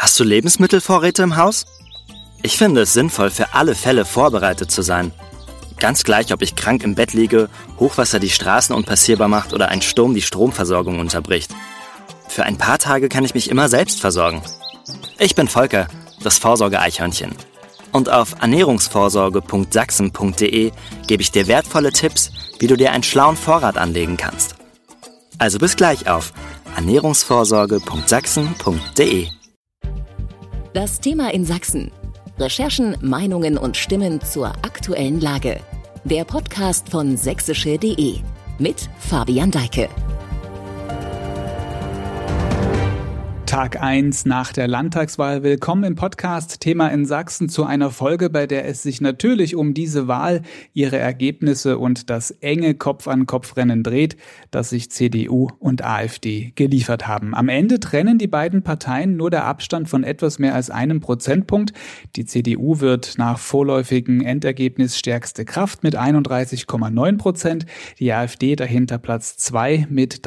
Hast du Lebensmittelvorräte im Haus? Ich finde es sinnvoll, für alle Fälle vorbereitet zu sein. Ganz gleich, ob ich krank im Bett liege, Hochwasser die Straßen unpassierbar macht oder ein Sturm die Stromversorgung unterbricht. Für ein paar Tage kann ich mich immer selbst versorgen. Ich bin Volker, das Vorsorge-Eichhörnchen. Und auf ernährungsvorsorge.sachsen.de gebe ich dir wertvolle Tipps, wie du dir einen schlauen Vorrat anlegen kannst. Also bis gleich auf ernährungsvorsorge.sachsen.de. Das Thema in Sachsen. Recherchen, Meinungen und Stimmen zur aktuellen Lage. Der Podcast von sächsische.de mit Fabian Deike. Tag 1 nach der Landtagswahl. Willkommen im Podcast Thema in Sachsen zu einer Folge, bei der es sich natürlich um diese Wahl, ihre Ergebnisse und das enge Kopf-an-Kopf-Rennen dreht, das sich CDU und AfD geliefert haben. Am Ende trennen die beiden Parteien nur der Abstand von etwas mehr als einem Prozentpunkt. Die CDU wird nach vorläufigem Endergebnis stärkste Kraft mit 31,9%, die AfD dahinter Platz 2 mit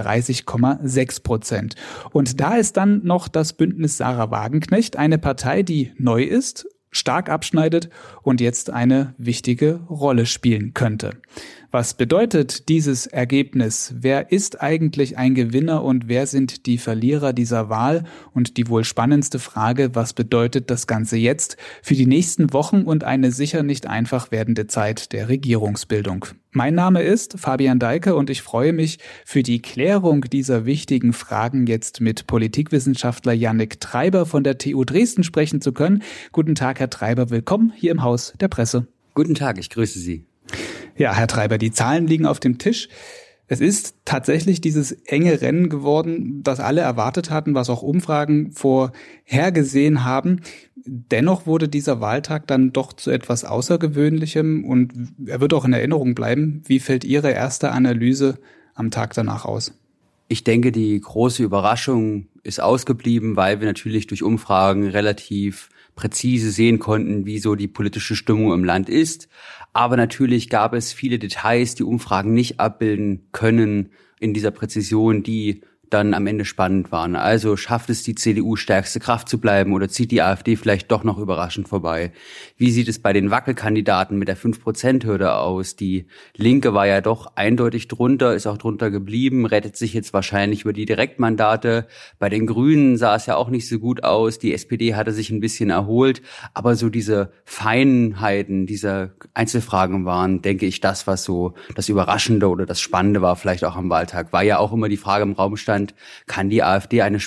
30,6%. Und da ist dann noch das Bündnis Sarah Wagenknecht, eine Partei, die neu ist, stark abschneidet und jetzt eine wichtige Rolle spielen könnte. Was bedeutet dieses Ergebnis? Wer ist eigentlich ein Gewinner und wer sind die Verlierer dieser Wahl? Und die wohl spannendste Frage, was bedeutet das Ganze jetzt für die nächsten Wochen und eine sicher nicht einfach werdende Zeit der Regierungsbildung? Mein Name ist Fabian Deike und ich freue mich, für die Klärung dieser wichtigen Fragen jetzt mit Politikwissenschaftler Yannick Treiber von der TU Dresden sprechen zu können. Guten Tag, Herr Treiber, willkommen hier im Haus der Presse. Guten Tag, ich grüße Sie. Ja, Herr Treiber, die Zahlen liegen auf dem Tisch. Es ist tatsächlich dieses enge Rennen geworden, das alle erwartet hatten, was auch Umfragen vorhergesehen haben. Dennoch wurde dieser Wahltag dann doch zu etwas Außergewöhnlichem und er wird auch in Erinnerung bleiben. Wie fällt Ihre erste Analyse am Tag danach aus? Ich denke, die große Überraschung ist ausgeblieben, weil wir natürlich durch Umfragen relativ präzise sehen konnten, wie so die politische Stimmung im Land ist. Aber natürlich gab es viele Details, die Umfragen nicht abbilden können in dieser Präzision, die dann am Ende spannend waren. Also schafft es die CDU stärkste Kraft zu bleiben oder zieht die AfD vielleicht doch noch überraschend vorbei? Wie sieht es bei den Wackelkandidaten mit der 5%-Hürde aus? Die Linke war ja doch eindeutig drunter, ist auch drunter geblieben, rettet sich jetzt wahrscheinlich über die Direktmandate. Bei den Grünen sah es ja auch nicht so gut aus. Die SPD hatte sich ein bisschen erholt. Aber so diese Feinheiten, diese Einzelfragen waren, denke ich, das, was so das Überraschende oder das Spannende war, vielleicht auch am Wahltag. War ja auch immer die Frage im Raum stand, kann die AfD eine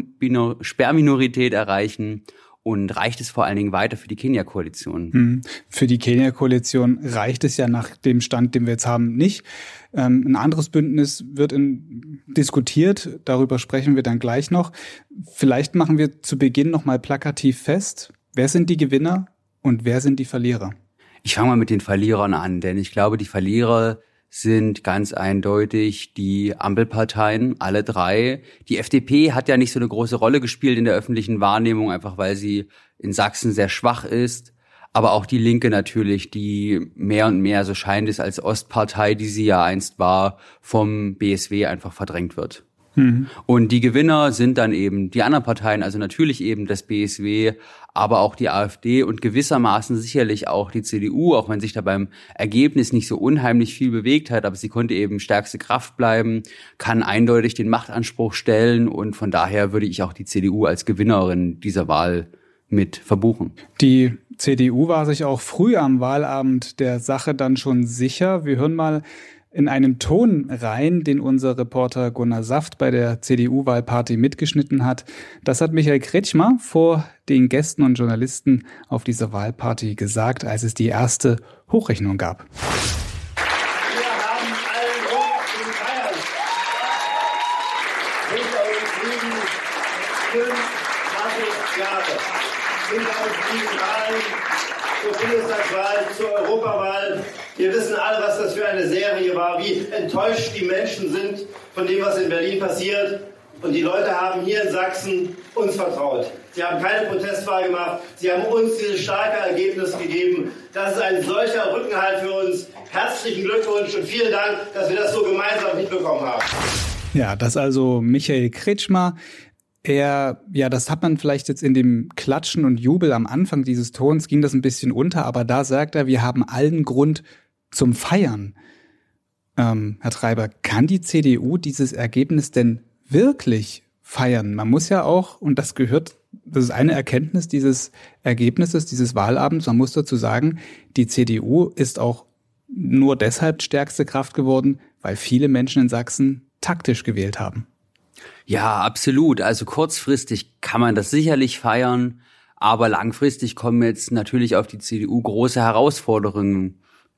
Sperrminorität erreichen und reicht es vor allen Dingen weiter für die Kenia-Koalition? Für die Kenia-Koalition reicht es ja nach dem Stand, den wir jetzt haben, nicht. Ein anderes Bündnis wird diskutiert, darüber sprechen wir dann gleich noch. Vielleicht machen wir zu Beginn noch mal plakativ fest, wer sind die Gewinner und wer sind die Verlierer? Ich fange mal mit den Verlierern an, denn ich glaube, die Verlierer sind ganz eindeutig die Ampelparteien, alle drei. Die FDP hat ja nicht so eine große Rolle gespielt in der öffentlichen Wahrnehmung, einfach weil sie in Sachsen sehr schwach ist. Aber auch die Linke natürlich, die mehr und mehr, so scheint es, als Ostpartei, die sie ja einst war, vom BSW einfach verdrängt wird. Und die Gewinner sind dann eben die anderen Parteien, also natürlich eben das BSW, aber auch die AfD und gewissermaßen sicherlich auch die CDU, auch wenn sich da beim Ergebnis nicht so unheimlich viel bewegt hat, aber sie konnte eben stärkste Kraft bleiben, kann eindeutig den Machtanspruch stellen und von daher würde ich auch die CDU als Gewinnerin dieser Wahl mit verbuchen. Die CDU war sich auch früh am Wahlabend der Sache dann schon sicher. Wir hören mal in einen Ton rein, den unser Reporter Gunnar Saft bei der CDU-Wahlparty mitgeschnitten hat. Das hat Michael Kretschmer vor den Gästen und Journalisten auf dieser Wahlparty gesagt, als es die erste Hochrechnung gab. Wir haben allen Grund zu feiern. Hinter uns liegen 25 Jahre. Hinter uns liegen Wahlen zur Bundestagswahl, zur Europawahl. Wir wissen alle, was das für eine Serie war, wie enttäuscht die Menschen sind von dem, was in Berlin passiert. Und die Leute haben hier in Sachsen uns vertraut. Sie haben keine Protestwahl gemacht. Sie haben uns dieses starke Ergebnis gegeben. Das ist ein solcher Rückenhalt für uns. Herzlichen Glückwunsch und vielen Dank, dass wir das so gemeinsam hinbekommen haben. Ja, das also Michael Kretschmer. das hat man vielleicht jetzt in dem Klatschen und Jubel am Anfang dieses Tons, ging das ein bisschen unter, aber da sagt er, wir haben allen Grund zum Feiern. Herr Treiber, kann die CDU dieses Ergebnis denn wirklich feiern? Man muss ja auch, und das ist eine Erkenntnis dieses Ergebnisses, dieses Wahlabends, man muss dazu sagen, die CDU ist auch nur deshalb stärkste Kraft geworden, weil viele Menschen in Sachsen taktisch gewählt haben. Ja, absolut. Also kurzfristig kann man das sicherlich feiern, aber langfristig kommen jetzt natürlich auf die CDU große Herausforderungen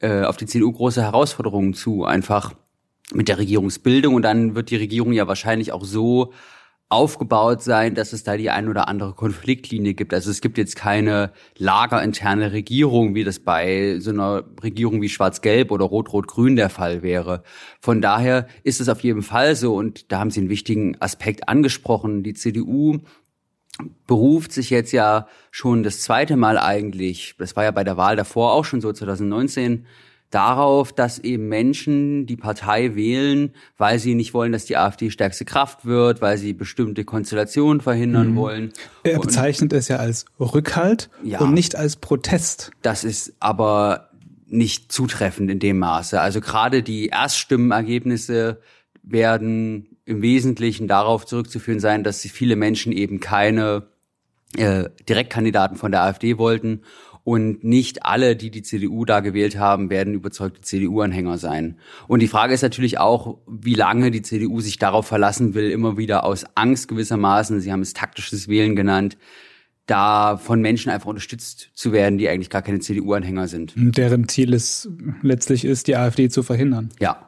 zu, einfach mit der Regierungsbildung. Und dann wird die Regierung ja wahrscheinlich auch so aufgebaut sein, dass es da die ein oder andere Konfliktlinie gibt. Also es gibt jetzt keine lagerinterne Regierung, wie das bei so einer Regierung wie Schwarz-Gelb oder Rot-Rot-Grün der Fall wäre. Von daher ist es auf jeden Fall so, und da haben Sie einen wichtigen Aspekt angesprochen. Die CDU beruft sich jetzt ja schon das zweite Mal eigentlich, das war ja bei der Wahl davor auch schon so 2019, darauf, dass eben Menschen die Partei wählen, weil sie nicht wollen, dass die AfD stärkste Kraft wird, weil sie bestimmte Konstellationen verhindern wollen. Er bezeichnet es ja als Rückhalt und nicht als Protest. Das ist aber nicht zutreffend in dem Maße. Also gerade die Erststimmenergebnisse werden im Wesentlichen darauf zurückzuführen sein, dass viele Menschen eben keine Direktkandidaten von der AfD wollten. Und nicht alle, die die CDU da gewählt haben, werden überzeugte CDU-Anhänger sein. Und die Frage ist natürlich auch, wie lange die CDU sich darauf verlassen will, immer wieder aus Angst gewissermaßen, Sie haben es taktisches Wählen genannt, da von Menschen einfach unterstützt zu werden, die eigentlich gar keine CDU-Anhänger sind. Deren Ziel es letztlich ist, die AfD zu verhindern. Ja.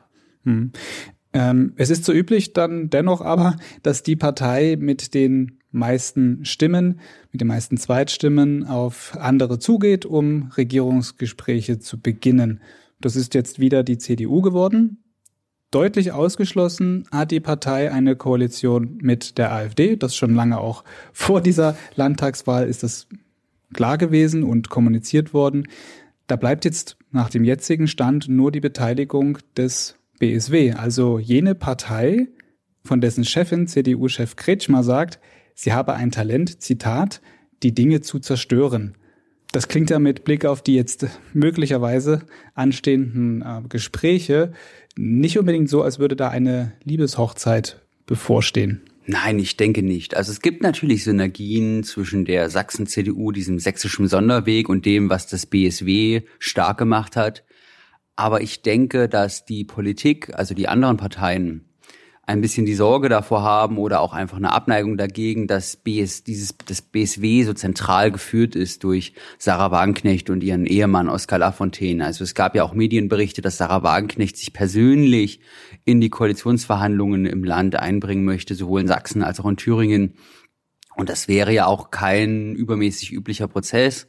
Es ist so üblich dann dennoch aber, dass die Partei mit den meisten Stimmen, mit den meisten Zweitstimmen auf andere zugeht, um Regierungsgespräche zu beginnen. Das ist jetzt wieder die CDU geworden. Deutlich ausgeschlossen hat die Partei eine Koalition mit der AfD. Das schon lange auch vor dieser Landtagswahl ist das klar gewesen und kommuniziert worden. Da bleibt jetzt nach dem jetzigen Stand nur die Beteiligung des BSW, also jene Partei, von dessen Chefin, CDU-Chef Kretschmer, sagt, sie habe ein Talent, Zitat, die Dinge zu zerstören. Das klingt ja mit Blick auf die jetzt möglicherweise anstehenden Gespräche nicht unbedingt so, als würde da eine Liebeshochzeit bevorstehen. Nein, ich denke nicht. Also es gibt natürlich Synergien zwischen der Sachsen-CDU, diesem sächsischen Sonderweg, und dem, was das BSW stark gemacht hat. Aber ich denke, dass die Politik, also die anderen Parteien, ein bisschen die Sorge davor haben oder auch einfach eine Abneigung dagegen, dass das BSW so zentral geführt ist durch Sarah Wagenknecht und ihren Ehemann Oskar Lafontaine. Also es gab ja auch Medienberichte, dass Sarah Wagenknecht sich persönlich in die Koalitionsverhandlungen im Land einbringen möchte, sowohl in Sachsen als auch in Thüringen. Und das wäre ja auch kein übermäßig üblicher Prozess.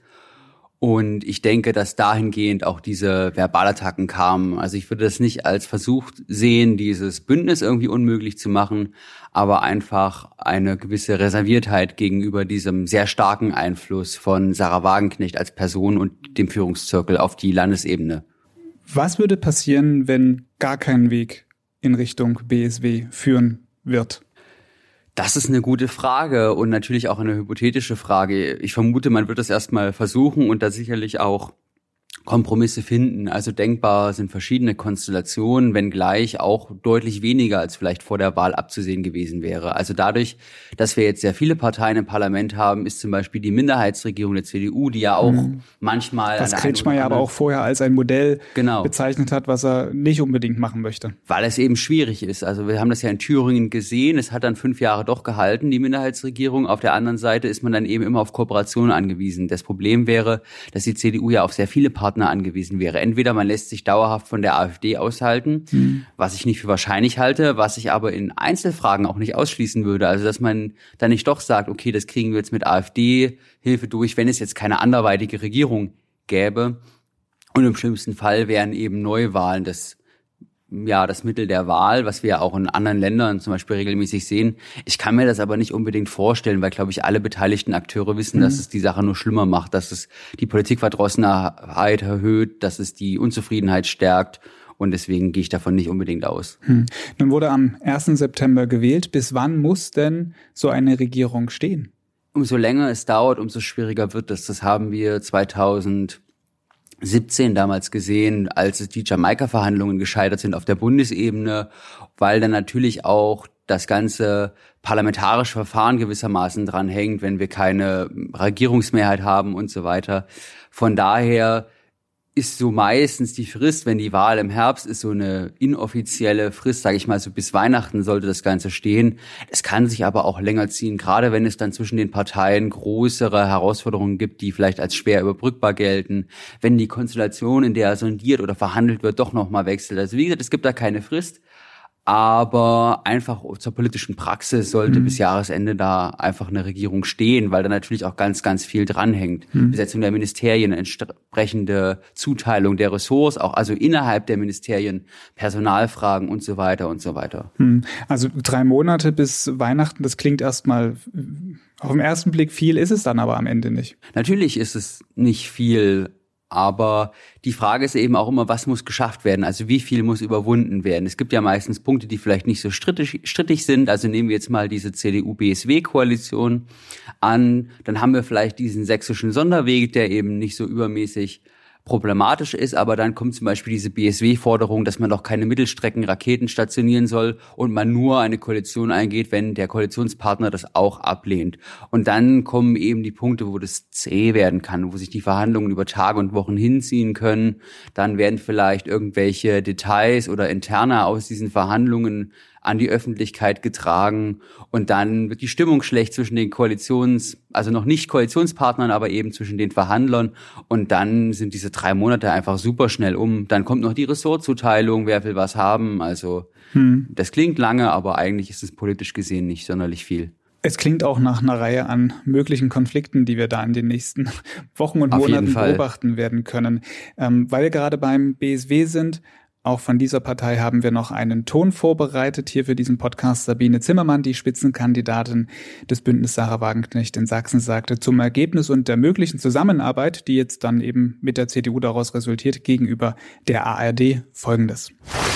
Und ich denke, dass dahingehend auch diese Verbalattacken kamen. Also ich würde das nicht als Versuch sehen, dieses Bündnis irgendwie unmöglich zu machen, aber einfach eine gewisse Reserviertheit gegenüber diesem sehr starken Einfluss von Sarah Wagenknecht als Person und dem Führungszirkel auf die Landesebene. Was würde passieren, wenn gar kein Weg in Richtung BSW führen wird? Das ist eine gute Frage und natürlich auch eine hypothetische Frage. Ich vermute, man wird es erstmal versuchen und da sicherlich auch Kompromisse finden. Also denkbar sind verschiedene Konstellationen, wenngleich auch deutlich weniger als vielleicht vor der Wahl abzusehen gewesen wäre. Also dadurch, dass wir jetzt sehr viele Parteien im Parlament haben, ist zum Beispiel die Minderheitsregierung der CDU, die ja auch manchmal... Was Kretschmer ja aber auch vorher als ein Modell bezeichnet hat, was er nicht unbedingt machen möchte. Weil es eben schwierig ist. Also wir haben das ja in Thüringen gesehen. Es hat dann 5 Jahre doch gehalten, die Minderheitsregierung. Auf der anderen Seite ist man dann eben immer auf Kooperationen angewiesen. Das Problem wäre, dass die CDU ja auf sehr viele Partner angewiesen wäre. Entweder man lässt sich dauerhaft von der AfD aushalten, was ich nicht für wahrscheinlich halte, was ich aber in Einzelfragen auch nicht ausschließen würde. Also dass man dann nicht doch sagt, okay, das kriegen wir jetzt mit AfD-Hilfe durch, wenn es jetzt keine anderweitige Regierung gäbe. Und im schlimmsten Fall wären eben Neuwahlen das Mittel der Wahl, was wir ja auch in anderen Ländern zum Beispiel regelmäßig sehen. Ich kann mir das aber nicht unbedingt vorstellen, weil, glaube ich, alle beteiligten Akteure wissen, dass es die Sache nur schlimmer macht, dass es die Politikverdrossenheit erhöht, dass es die Unzufriedenheit stärkt Und deswegen gehe ich davon nicht unbedingt aus. Nun wurde am 1. September gewählt. Bis wann muss denn so eine Regierung stehen? Umso länger es dauert, umso schwieriger wird es. Das haben wir 2017 damals gesehen, als die Jamaika-Verhandlungen gescheitert sind auf der Bundesebene, weil dann natürlich auch das ganze parlamentarische Verfahren gewissermaßen dran hängt, wenn wir keine Regierungsmehrheit haben und so weiter. Von daher ist so meistens die Frist, wenn die Wahl im Herbst ist, so eine inoffizielle Frist, sage ich mal, so bis Weihnachten sollte das Ganze stehen. Es kann sich aber auch länger ziehen, gerade wenn es dann zwischen den Parteien größere Herausforderungen gibt, die vielleicht als schwer überbrückbar gelten, wenn die Konstellation, in der sondiert oder verhandelt wird, doch nochmal wechselt. Also wie gesagt, es gibt da keine Frist, aber einfach zur politischen Praxis sollte bis Jahresende da einfach eine Regierung stehen, weil da natürlich auch ganz, ganz viel dranhängt. Besetzung der Ministerien, entsprechende Zuteilung der Ressorts, auch also innerhalb der Ministerien, Personalfragen und so weiter und so weiter. Also 3 Monate bis Weihnachten, das klingt erstmal auf den ersten Blick viel, ist es dann aber am Ende nicht. Natürlich ist es nicht viel. Aber die Frage ist eben auch immer, was muss geschafft werden? Also wie viel muss überwunden werden? Es gibt ja meistens Punkte, die vielleicht nicht so strittig sind. Also nehmen wir jetzt mal diese CDU-BSW-Koalition an. Dann haben wir vielleicht diesen sächsischen Sonderweg, der eben nicht so übermäßig problematisch ist, aber dann kommt zum Beispiel diese BSW-Forderung, dass man doch keine Mittelstreckenraketen stationieren soll und man nur eine Koalition eingeht, wenn der Koalitionspartner das auch ablehnt. Und dann kommen eben die Punkte, wo das zäh werden kann, wo sich die Verhandlungen über Tage und Wochen hinziehen können. Dann werden vielleicht irgendwelche Details oder Interna aus diesen Verhandlungen an die Öffentlichkeit getragen und dann wird die Stimmung schlecht zwischen den also noch nicht Koalitionspartnern, aber eben zwischen den Verhandlern und dann sind diese 3 Monate einfach super schnell um. Dann kommt noch die Ressortzuteilung, wer will was haben, also das klingt lange, aber eigentlich ist es politisch gesehen nicht sonderlich viel. Es klingt auch nach einer Reihe an möglichen Konflikten, die wir da in den nächsten Wochen und Monaten beobachten werden können. Weil wir gerade beim BSW sind, auch von dieser Partei haben wir noch einen Ton vorbereitet hier für diesen Podcast. Sabine Zimmermann, die Spitzenkandidatin des Bündnis Sarah Wagenknecht in Sachsen, sagte zum Ergebnis und der möglichen Zusammenarbeit, die jetzt dann eben mit der CDU daraus resultiert, gegenüber der ARD Folgendes.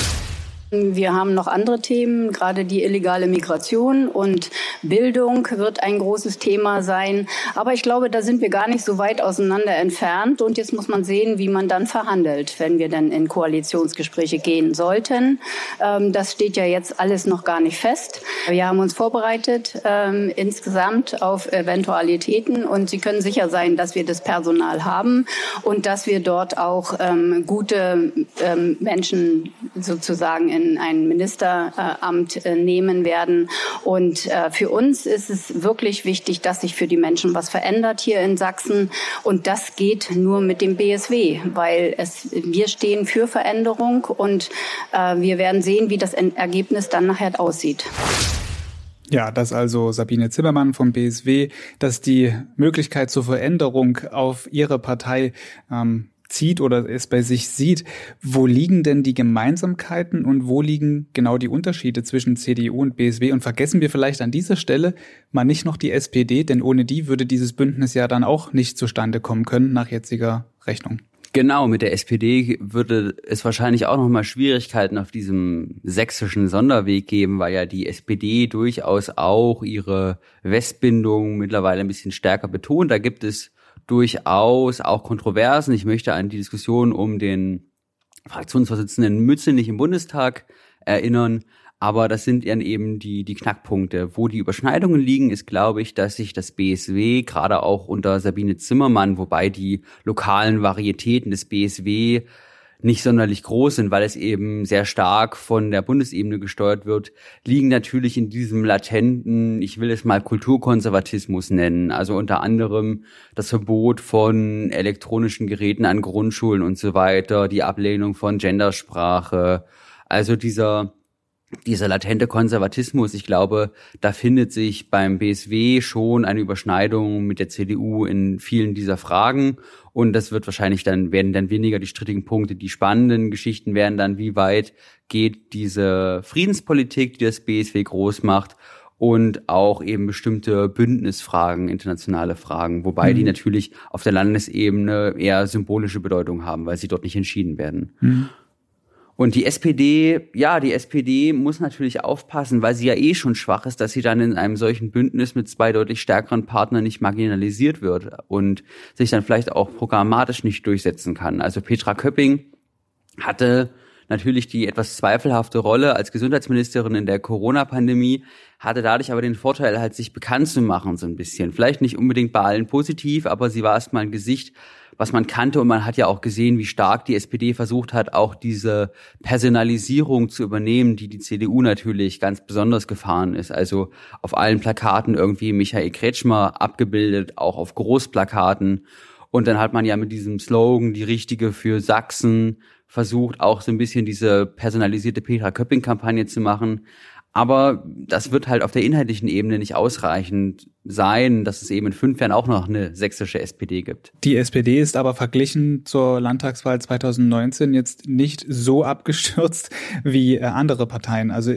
Wir haben noch andere Themen, gerade die illegale Migration und Bildung wird ein großes Thema sein. Aber ich glaube, da sind wir gar nicht so weit auseinander entfernt. Und jetzt muss man sehen, wie man dann verhandelt, wenn wir dann in Koalitionsgespräche gehen sollten. Das steht ja jetzt alles noch gar nicht fest. Wir haben uns vorbereitet insgesamt auf Eventualitäten. Und Sie können sicher sein, dass wir das Personal haben und dass wir dort auch gute Menschen sozusagen in ein Ministeramt nehmen werden. Und für uns ist es wirklich wichtig, dass sich für die Menschen was verändert hier in Sachsen. Und das geht nur mit dem BSW, weil wir stehen für Veränderung und wir werden sehen, wie das Ergebnis dann nachher aussieht. Ja, das also Sabine Zimmermann vom BSW, dass die Möglichkeit zur Veränderung auf ihre Partei zieht oder es bei sich sieht. Wo liegen denn die Gemeinsamkeiten und wo liegen genau die Unterschiede zwischen CDU und BSW? Und vergessen wir vielleicht an dieser Stelle mal nicht noch die SPD, denn ohne die würde dieses Bündnis ja dann auch nicht zustande kommen können nach jetziger Rechnung. Genau, mit der SPD würde es wahrscheinlich auch nochmal Schwierigkeiten auf diesem sächsischen Sonderweg geben, weil ja die SPD durchaus auch ihre Westbindung mittlerweile ein bisschen stärker betont. Da gibt es durchaus auch Kontroversen. Ich möchte an die Diskussion um den Fraktionsvorsitzenden Mützenich im Bundestag erinnern. Aber das sind dann eben die Knackpunkte. Wo die Überschneidungen liegen, ist, glaube ich, dass sich das BSW, gerade auch unter Sabine Zimmermann, wobei die lokalen Varietäten des BSW nicht sonderlich groß sind, weil es eben sehr stark von der Bundesebene gesteuert wird, liegen natürlich in diesem latenten, ich will es mal Kulturkonservatismus nennen, also unter anderem das Verbot von elektronischen Geräten an Grundschulen und so weiter, die Ablehnung von Gendersprache, also dieser latente Konservatismus, ich glaube, da findet sich beim BSW schon eine Überschneidung mit der CDU in vielen dieser Fragen und das werden dann weniger die strittigen Punkte. Die spannenden Geschichten werden dann, wie weit geht diese Friedenspolitik, die das BSW groß macht und auch eben bestimmte Bündnisfragen, internationale Fragen, wobei die natürlich auf der Landesebene eher symbolische Bedeutung haben, weil sie dort nicht entschieden werden. Und die SPD muss natürlich aufpassen, weil sie ja eh schon schwach ist, dass sie dann in einem solchen Bündnis mit zwei deutlich stärkeren Partnern nicht marginalisiert wird und sich dann vielleicht auch programmatisch nicht durchsetzen kann. Also Petra Köpping hatte natürlich die etwas zweifelhafte Rolle als Gesundheitsministerin in der Corona-Pandemie, hatte dadurch aber den Vorteil, halt sich bekannt zu machen so ein bisschen. Vielleicht nicht unbedingt bei allen positiv, aber sie war erstmal ein Gesicht, was man kannte, und man hat ja auch gesehen, wie stark die SPD versucht hat, auch diese Personalisierung zu übernehmen, die CDU natürlich ganz besonders gefahren ist. Also auf allen Plakaten irgendwie Michael Kretschmer abgebildet, auch auf Großplakaten. Und dann hat man ja mit diesem Slogan "Die Richtige für Sachsen" versucht, auch so ein bisschen diese personalisierte Petra Köpping-Kampagne zu machen. Aber das wird halt auf der inhaltlichen Ebene nicht ausreichend sein, dass es eben in 5 Jahren auch noch eine sächsische SPD gibt. Die SPD ist aber verglichen zur Landtagswahl 2019 jetzt nicht so abgestürzt wie andere Parteien. Also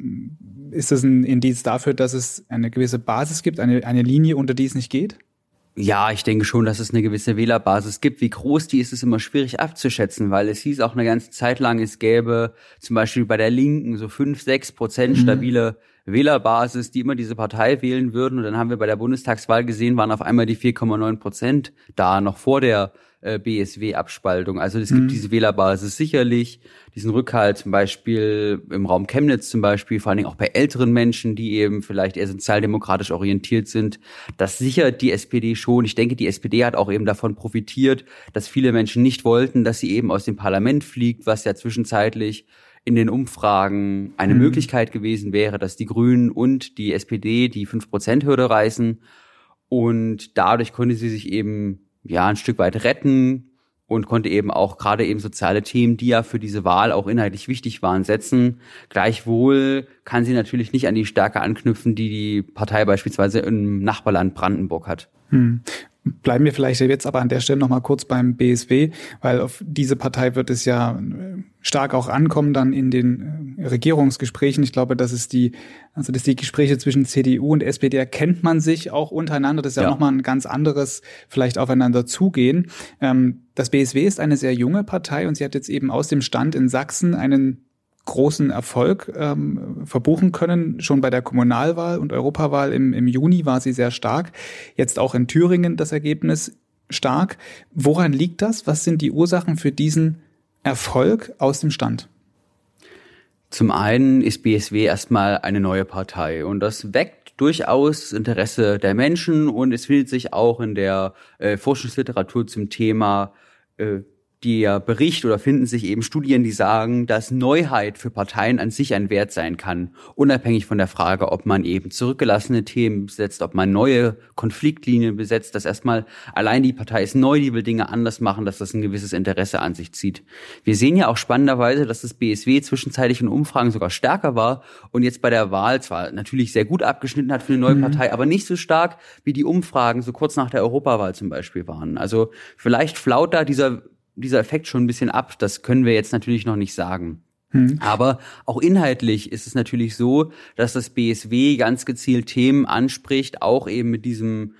ist das ein Indiz dafür, dass es eine gewisse Basis gibt, eine Linie, unter die es nicht geht? Ja, ich denke schon, dass es eine gewisse Wählerbasis gibt. Wie groß die ist, ist immer schwierig abzuschätzen, weil es hieß auch eine ganze Zeit lang, es gäbe zum Beispiel bei der Linken so 5-6% stabile Wählerbasis, die immer diese Partei wählen würden. Und dann haben wir bei der Bundestagswahl gesehen, waren auf einmal die 4,9% da, noch vor der BSW-Abspaltung. Also es gibt diese Wählerbasis sicherlich, diesen Rückhalt zum Beispiel im Raum Chemnitz zum Beispiel, vor allen Dingen auch bei älteren Menschen, die eben vielleicht eher sozialdemokratisch orientiert sind. Das sichert die SPD schon. Ich denke, die SPD hat auch eben davon profitiert, dass viele Menschen nicht wollten, dass sie eben aus dem Parlament fliegt, was ja zwischenzeitlich in den Umfragen eine Möglichkeit gewesen wäre, dass die Grünen und die SPD die 5%-Hürde reißen. Und dadurch konnte sie sich eben ein Stück weit retten und konnte eben auch gerade eben soziale Themen, die ja für diese Wahl auch inhaltlich wichtig waren, setzen. Gleichwohl kann sie natürlich nicht an die Stärke anknüpfen, die die Partei beispielsweise im Nachbarland Brandenburg hat. Bleiben wir vielleicht jetzt aber an der Stelle noch mal kurz beim BSW, weil auf diese Partei wird es ja stark auch ankommen dann in den Regierungsgesprächen. Ich glaube, dass die Gespräche zwischen CDU und SPD, da kennt man sich auch untereinander. Das ist ja noch mal ein ganz anderes vielleicht aufeinander zugehen. Das BSW ist eine sehr junge Partei und sie hat jetzt eben aus dem Stand in Sachsen einen großen Erfolg verbuchen können. Schon bei der Kommunalwahl und Europawahl im Juni war sie sehr stark. Jetzt auch in Thüringen das Ergebnis stark. Woran liegt das? Was sind die Ursachen für diesen Erfolg aus dem Stand? Zum einen ist BSW erstmal eine neue Partei und das weckt durchaus das Interesse der Menschen und es findet sich auch in der Forschungsliteratur zum Thema der Bericht oder finden sich eben Studien, die sagen, dass Neuheit für Parteien an sich ein Wert sein kann, unabhängig von der Frage, ob man eben zurückgelassene Themen besetzt, ob man neue Konfliktlinien besetzt, dass erstmal allein die Partei ist neu, die will Dinge anders machen, dass das ein gewisses Interesse an sich zieht. Wir sehen ja auch spannenderweise, dass das BSW zwischenzeitlich in Umfragen sogar stärker war und jetzt bei der Wahl zwar natürlich sehr gut abgeschnitten hat für eine neue Partei, aber nicht so stark, wie die Umfragen so kurz nach der Europawahl zum Beispiel waren. Also vielleicht flaut da dieser Effekt schon ein bisschen ab, das können wir jetzt natürlich noch nicht sagen. Aber auch inhaltlich ist es natürlich so, dass das BSW ganz gezielt Themen anspricht, auch eben mit diesem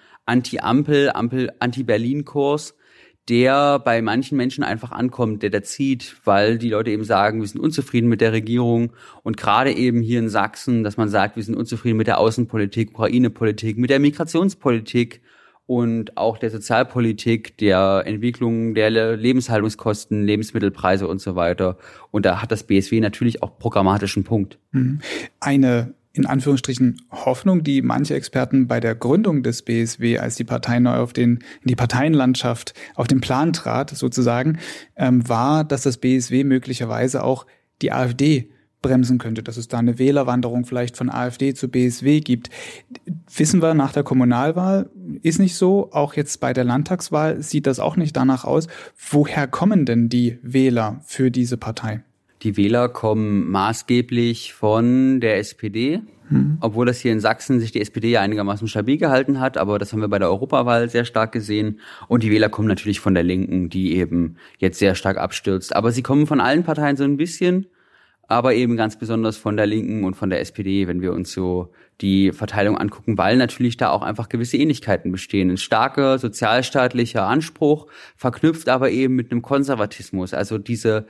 Anti-Berlin-Kurs, der bei manchen Menschen einfach ankommt, der zieht, weil die Leute eben sagen, wir sind unzufrieden mit der Regierung und gerade eben hier in Sachsen, dass man sagt, wir sind unzufrieden mit der Außenpolitik, Ukraine-Politik, mit der Migrationspolitik, und auch der Sozialpolitik, der Entwicklung der Lebenshaltungskosten, Lebensmittelpreise und so weiter. Und da hat das BSW natürlich auch programmatischen Punkt. Eine, in Anführungsstrichen, Hoffnung, die manche Experten bei der Gründung des BSW, als die Partei neu in die Parteienlandschaft auf den Plan trat, sozusagen, war, dass das BSW möglicherweise auch die AfD bremsen könnte, dass es da eine Wählerwanderung vielleicht von AfD zu BSW gibt. Wissen wir nach der Kommunalwahl, ist nicht so. Auch jetzt bei der Landtagswahl sieht das auch nicht danach aus. Woher kommen denn die Wähler für diese Partei? Die Wähler kommen maßgeblich von der SPD, obwohl das hier in Sachsen sich die SPD ja einigermaßen stabil gehalten hat, aber das haben wir bei der Europawahl sehr stark gesehen. Und die Wähler kommen natürlich von der Linken, die eben jetzt sehr stark abstürzt. Aber sie kommen von allen Parteien so ein bisschen, aber eben ganz besonders von der Linken und von der SPD, wenn wir uns so die Verteilung angucken, weil natürlich da auch einfach gewisse Ähnlichkeiten bestehen. Ein starker sozialstaatlicher Anspruch, verknüpft aber eben mit einem Konservatismus. Also diese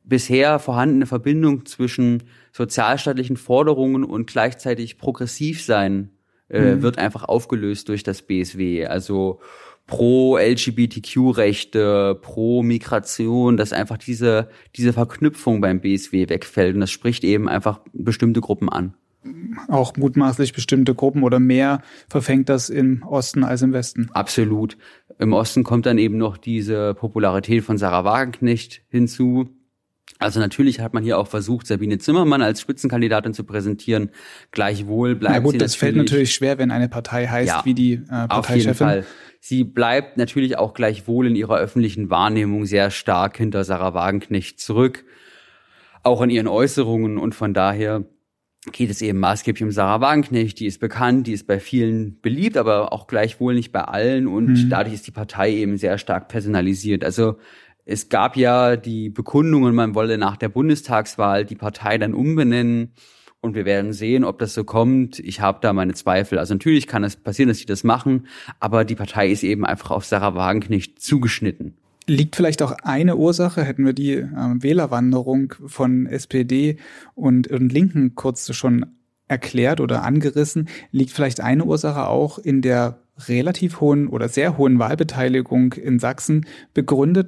bisher vorhandene Verbindung zwischen sozialstaatlichen Forderungen und gleichzeitig progressiv sein wird einfach aufgelöst durch das BSW. Also pro LGBTQ-Rechte, pro Migration, dass einfach diese Verknüpfung beim BSW wegfällt. Und das spricht eben einfach bestimmte Gruppen an. Auch mutmaßlich bestimmte Gruppen oder mehr verfängt das im Osten als im Westen. Absolut. Im Osten kommt dann eben noch diese Popularität von Sarah Wagenknecht hinzu. Also natürlich hat man hier auch versucht, Sabine Zimmermann als Spitzenkandidatin zu präsentieren. Gleichwohl bleibt sie natürlich... das fällt natürlich schwer, wenn eine Partei heißt wie die Parteichefin. Auf jeden Fall. Sie bleibt natürlich auch gleichwohl in ihrer öffentlichen Wahrnehmung sehr stark hinter Sarah Wagenknecht zurück. Auch in ihren Äußerungen. Und von daher geht es eben maßgeblich um Sarah Wagenknecht. Die ist bekannt, die ist bei vielen beliebt, aber auch gleichwohl nicht bei allen. Und dadurch ist die Partei eben sehr stark personalisiert. Also es gab ja die Bekundungen, man wolle nach der Bundestagswahl die Partei dann umbenennen und wir werden sehen, ob das so kommt. Ich habe da meine Zweifel. Also natürlich kann es passieren, dass sie das machen, aber die Partei ist eben einfach auf Sarah Wagenknecht zugeschnitten. Liegt vielleicht auch eine Ursache, hätten wir die Wählerwanderung von SPD und Linken kurz schon erklärt oder angerissen, liegt vielleicht eine Ursache auch in der relativ hohen oder sehr hohen Wahlbeteiligung in Sachsen begründet.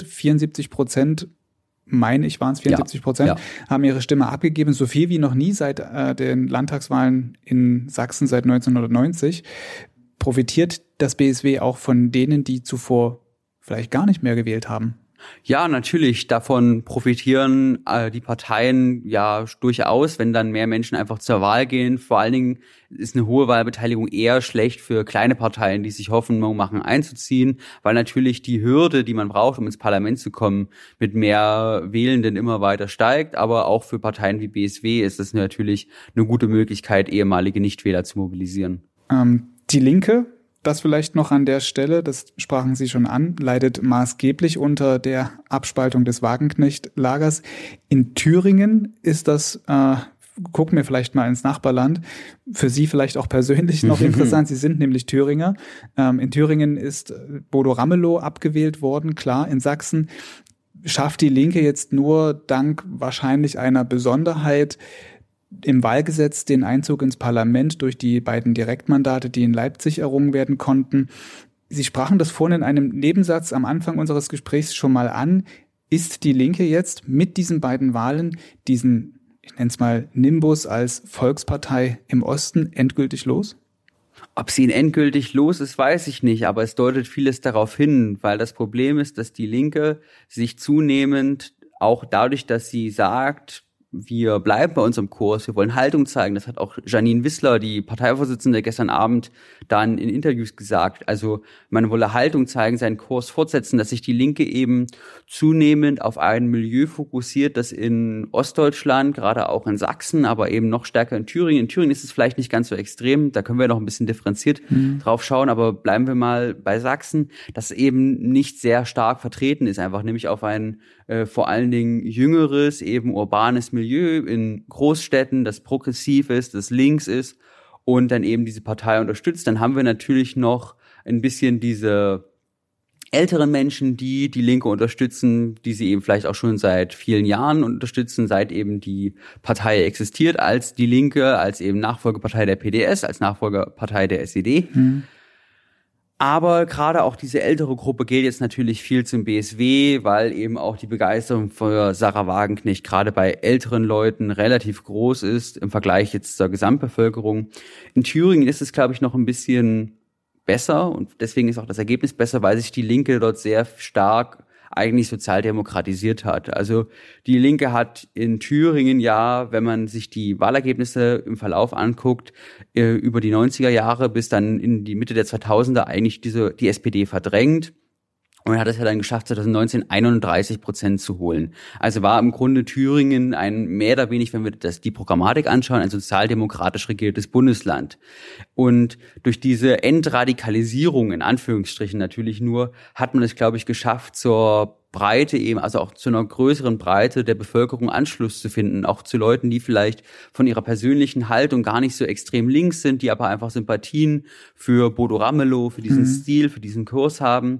74%, meine ich, waren es 74%, haben ihre Stimme abgegeben, so viel wie noch nie seit den Landtagswahlen in Sachsen seit 1990. Profitiert das BSW auch von denen, die zuvor vielleicht gar nicht mehr gewählt haben? Ja, natürlich. Davon profitieren die Parteien ja durchaus, wenn dann mehr Menschen einfach zur Wahl gehen. Vor allen Dingen ist eine hohe Wahlbeteiligung eher schlecht für kleine Parteien, die sich Hoffnung machen einzuziehen, weil natürlich die Hürde, die man braucht, um ins Parlament zu kommen, mit mehr Wählenden immer weiter steigt. Aber auch für Parteien wie BSW ist es natürlich eine gute Möglichkeit, ehemalige Nichtwähler zu mobilisieren. Die Linke, das vielleicht noch an der Stelle, das sprachen Sie schon an, leidet maßgeblich unter der Abspaltung des Wagenknecht-Lagers. In Thüringen ist das, gucken wir vielleicht mal ins Nachbarland, für Sie vielleicht auch persönlich noch interessant. Sie sind nämlich Thüringer. In Thüringen ist Bodo Ramelow abgewählt worden, klar. In Sachsen schafft die Linke jetzt nur dank wahrscheinlich einer Besonderheit im Wahlgesetz den Einzug ins Parlament durch die beiden Direktmandate, die in Leipzig errungen werden konnten. Sie sprachen das vorhin in einem Nebensatz am Anfang unseres Gesprächs schon mal an. Ist die Linke jetzt mit diesen beiden Wahlen, diesen, ich nenne es mal, Nimbus als Volkspartei im Osten endgültig los? Ob sie ihn endgültig los ist, weiß ich nicht, aber es deutet vieles darauf hin, weil das Problem ist, dass die Linke sich zunehmend auch dadurch, dass sie sagt, wir bleiben bei unserem Kurs, wir wollen Haltung zeigen. Das hat auch Janine Wissler, die Parteivorsitzende, gestern Abend dann in Interviews gesagt. Also man wolle Haltung zeigen, seinen Kurs fortsetzen, dass sich die Linke eben zunehmend auf ein Milieu fokussiert, das in Ostdeutschland, gerade auch in Sachsen, aber eben noch stärker in Thüringen. In Thüringen ist es vielleicht nicht ganz so extrem, da können wir noch ein bisschen differenziert drauf schauen, aber bleiben wir mal bei Sachsen, das eben nicht sehr stark vertreten ist, einfach nämlich auf ein vor allen Dingen jüngeres, eben urbanes Milieu in Großstädten, das progressiv ist, das links ist und dann eben diese Partei unterstützt. Dann haben wir natürlich noch ein bisschen diese älteren Menschen, die die Linke unterstützen, die sie eben vielleicht auch schon seit vielen Jahren unterstützen, seit eben die Partei existiert, als die Linke, als eben Nachfolgepartei der PDS, als Nachfolgepartei der SED. Aber gerade auch diese ältere Gruppe geht jetzt natürlich viel zum BSW, weil eben auch die Begeisterung für Sarah Wagenknecht gerade bei älteren Leuten relativ groß ist im Vergleich jetzt zur Gesamtbevölkerung. In Thüringen ist es, glaube ich, noch ein bisschen besser und deswegen ist auch das Ergebnis besser, weil sich die Linke dort sehr stark eigentlich sozialdemokratisiert hat. Also die Linke hat in Thüringen ja, wenn man sich die Wahlergebnisse im Verlauf anguckt, über die 90er Jahre bis dann in die Mitte der 2000er eigentlich die SPD verdrängt. Und er hat es ja dann geschafft, 2019 31% zu holen. Also war im Grunde Thüringen ein mehr oder weniger, wenn wir die Programmatik anschauen, ein sozialdemokratisch regiertes Bundesland. Und durch diese Entradikalisierung, in Anführungsstrichen natürlich nur, hat man es, glaube ich, geschafft, zur Breite eben, also auch zu einer größeren Breite der Bevölkerung Anschluss zu finden. Auch zu Leuten, die vielleicht von ihrer persönlichen Haltung gar nicht so extrem links sind, die aber einfach Sympathien für Bodo Ramelow, für diesen Stil, für diesen Kurs haben.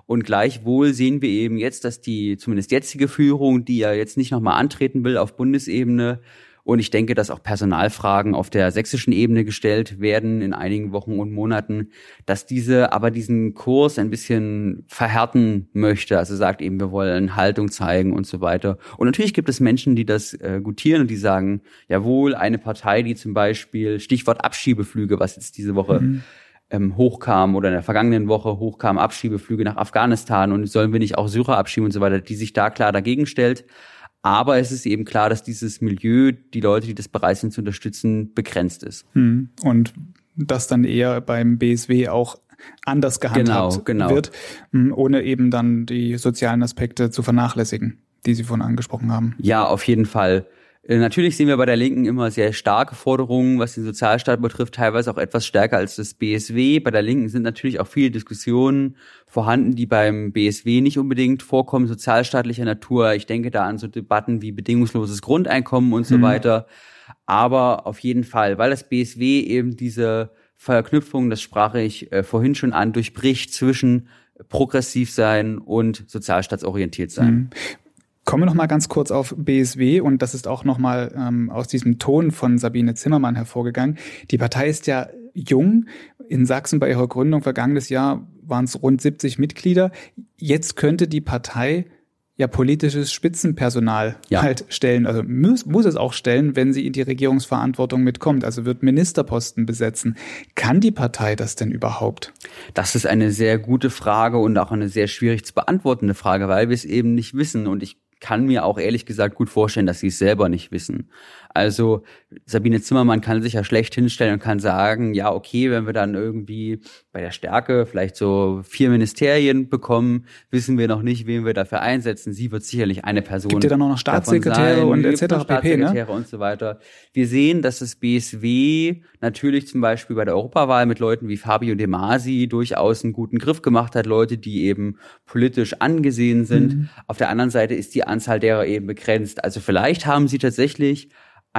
Und gleichwohl sehen wir eben jetzt, dass die zumindest jetzige Führung, die ja jetzt nicht nochmal antreten will auf Bundesebene, und ich denke, dass auch Personalfragen auf der sächsischen Ebene gestellt werden in einigen Wochen und Monaten, dass diese aber diesen Kurs ein bisschen verhärten möchte. Also sagt eben, wir wollen Haltung zeigen und so weiter. Und natürlich gibt es Menschen, die das gutieren und die sagen, jawohl, eine Partei, die zum Beispiel, Stichwort Abschiebeflüge, was jetzt diese Woche hochkam oder in der vergangenen Woche hochkam, Abschiebeflüge nach Afghanistan und sollen wir nicht auch Syrer abschieben und so weiter, die sich da klar dagegen stellt. Aber es ist eben klar, dass dieses Milieu, die Leute, die das bereit sind zu unterstützen, begrenzt ist. Und dass dann eher beim BSW auch anders gehandhabt wird, ohne eben dann die sozialen Aspekte zu vernachlässigen, die Sie vorhin angesprochen haben. Ja, auf jeden Fall. Natürlich sehen wir bei der Linken immer sehr starke Forderungen, was den Sozialstaat betrifft, teilweise auch etwas stärker als das BSW. Bei der Linken sind natürlich auch viele Diskussionen vorhanden, die beim BSW nicht unbedingt vorkommen, sozialstaatlicher Natur. Ich denke da an so Debatten wie bedingungsloses Grundeinkommen und so weiter. Aber auf jeden Fall, weil das BSW eben diese Verknüpfung, das sprach ich vorhin schon an, durchbricht zwischen progressiv sein und sozialstaatsorientiert sein. Kommen wir noch mal ganz kurz auf BSW und das ist auch noch mal aus diesem Ton von Sabine Zimmermann hervorgegangen. Die Partei ist ja jung. In Sachsen bei ihrer Gründung vergangenes Jahr waren es rund 70 Mitglieder. Jetzt könnte die Partei ja politisches Spitzenpersonal halt stellen. Also muss es auch stellen, wenn sie in die Regierungsverantwortung mitkommt. Also wird Ministerposten besetzen. Kann die Partei das denn überhaupt? Das ist eine sehr gute Frage und auch eine sehr schwierig zu beantwortende Frage, weil wir es eben nicht wissen. Und ich kann mir auch ehrlich gesagt gut vorstellen, dass sie es selber nicht wissen. Also Sabine Zimmermann kann sich ja schlecht hinstellen und kann sagen, ja okay, wenn wir dann irgendwie bei der Stärke vielleicht so 4 Ministerien bekommen, wissen wir noch nicht, wen wir dafür einsetzen. Sie wird sicherlich eine Person. Gibt ja dann noch Staatssekretäre und etc. pp. Ne? Und so weiter. Wir sehen, dass das BSW natürlich zum Beispiel bei der Europawahl mit Leuten wie Fabio De Masi durchaus einen guten Griff gemacht hat, Leute, die eben politisch angesehen sind. Auf der anderen Seite ist die Anzahl derer eben begrenzt. Also vielleicht haben sie tatsächlich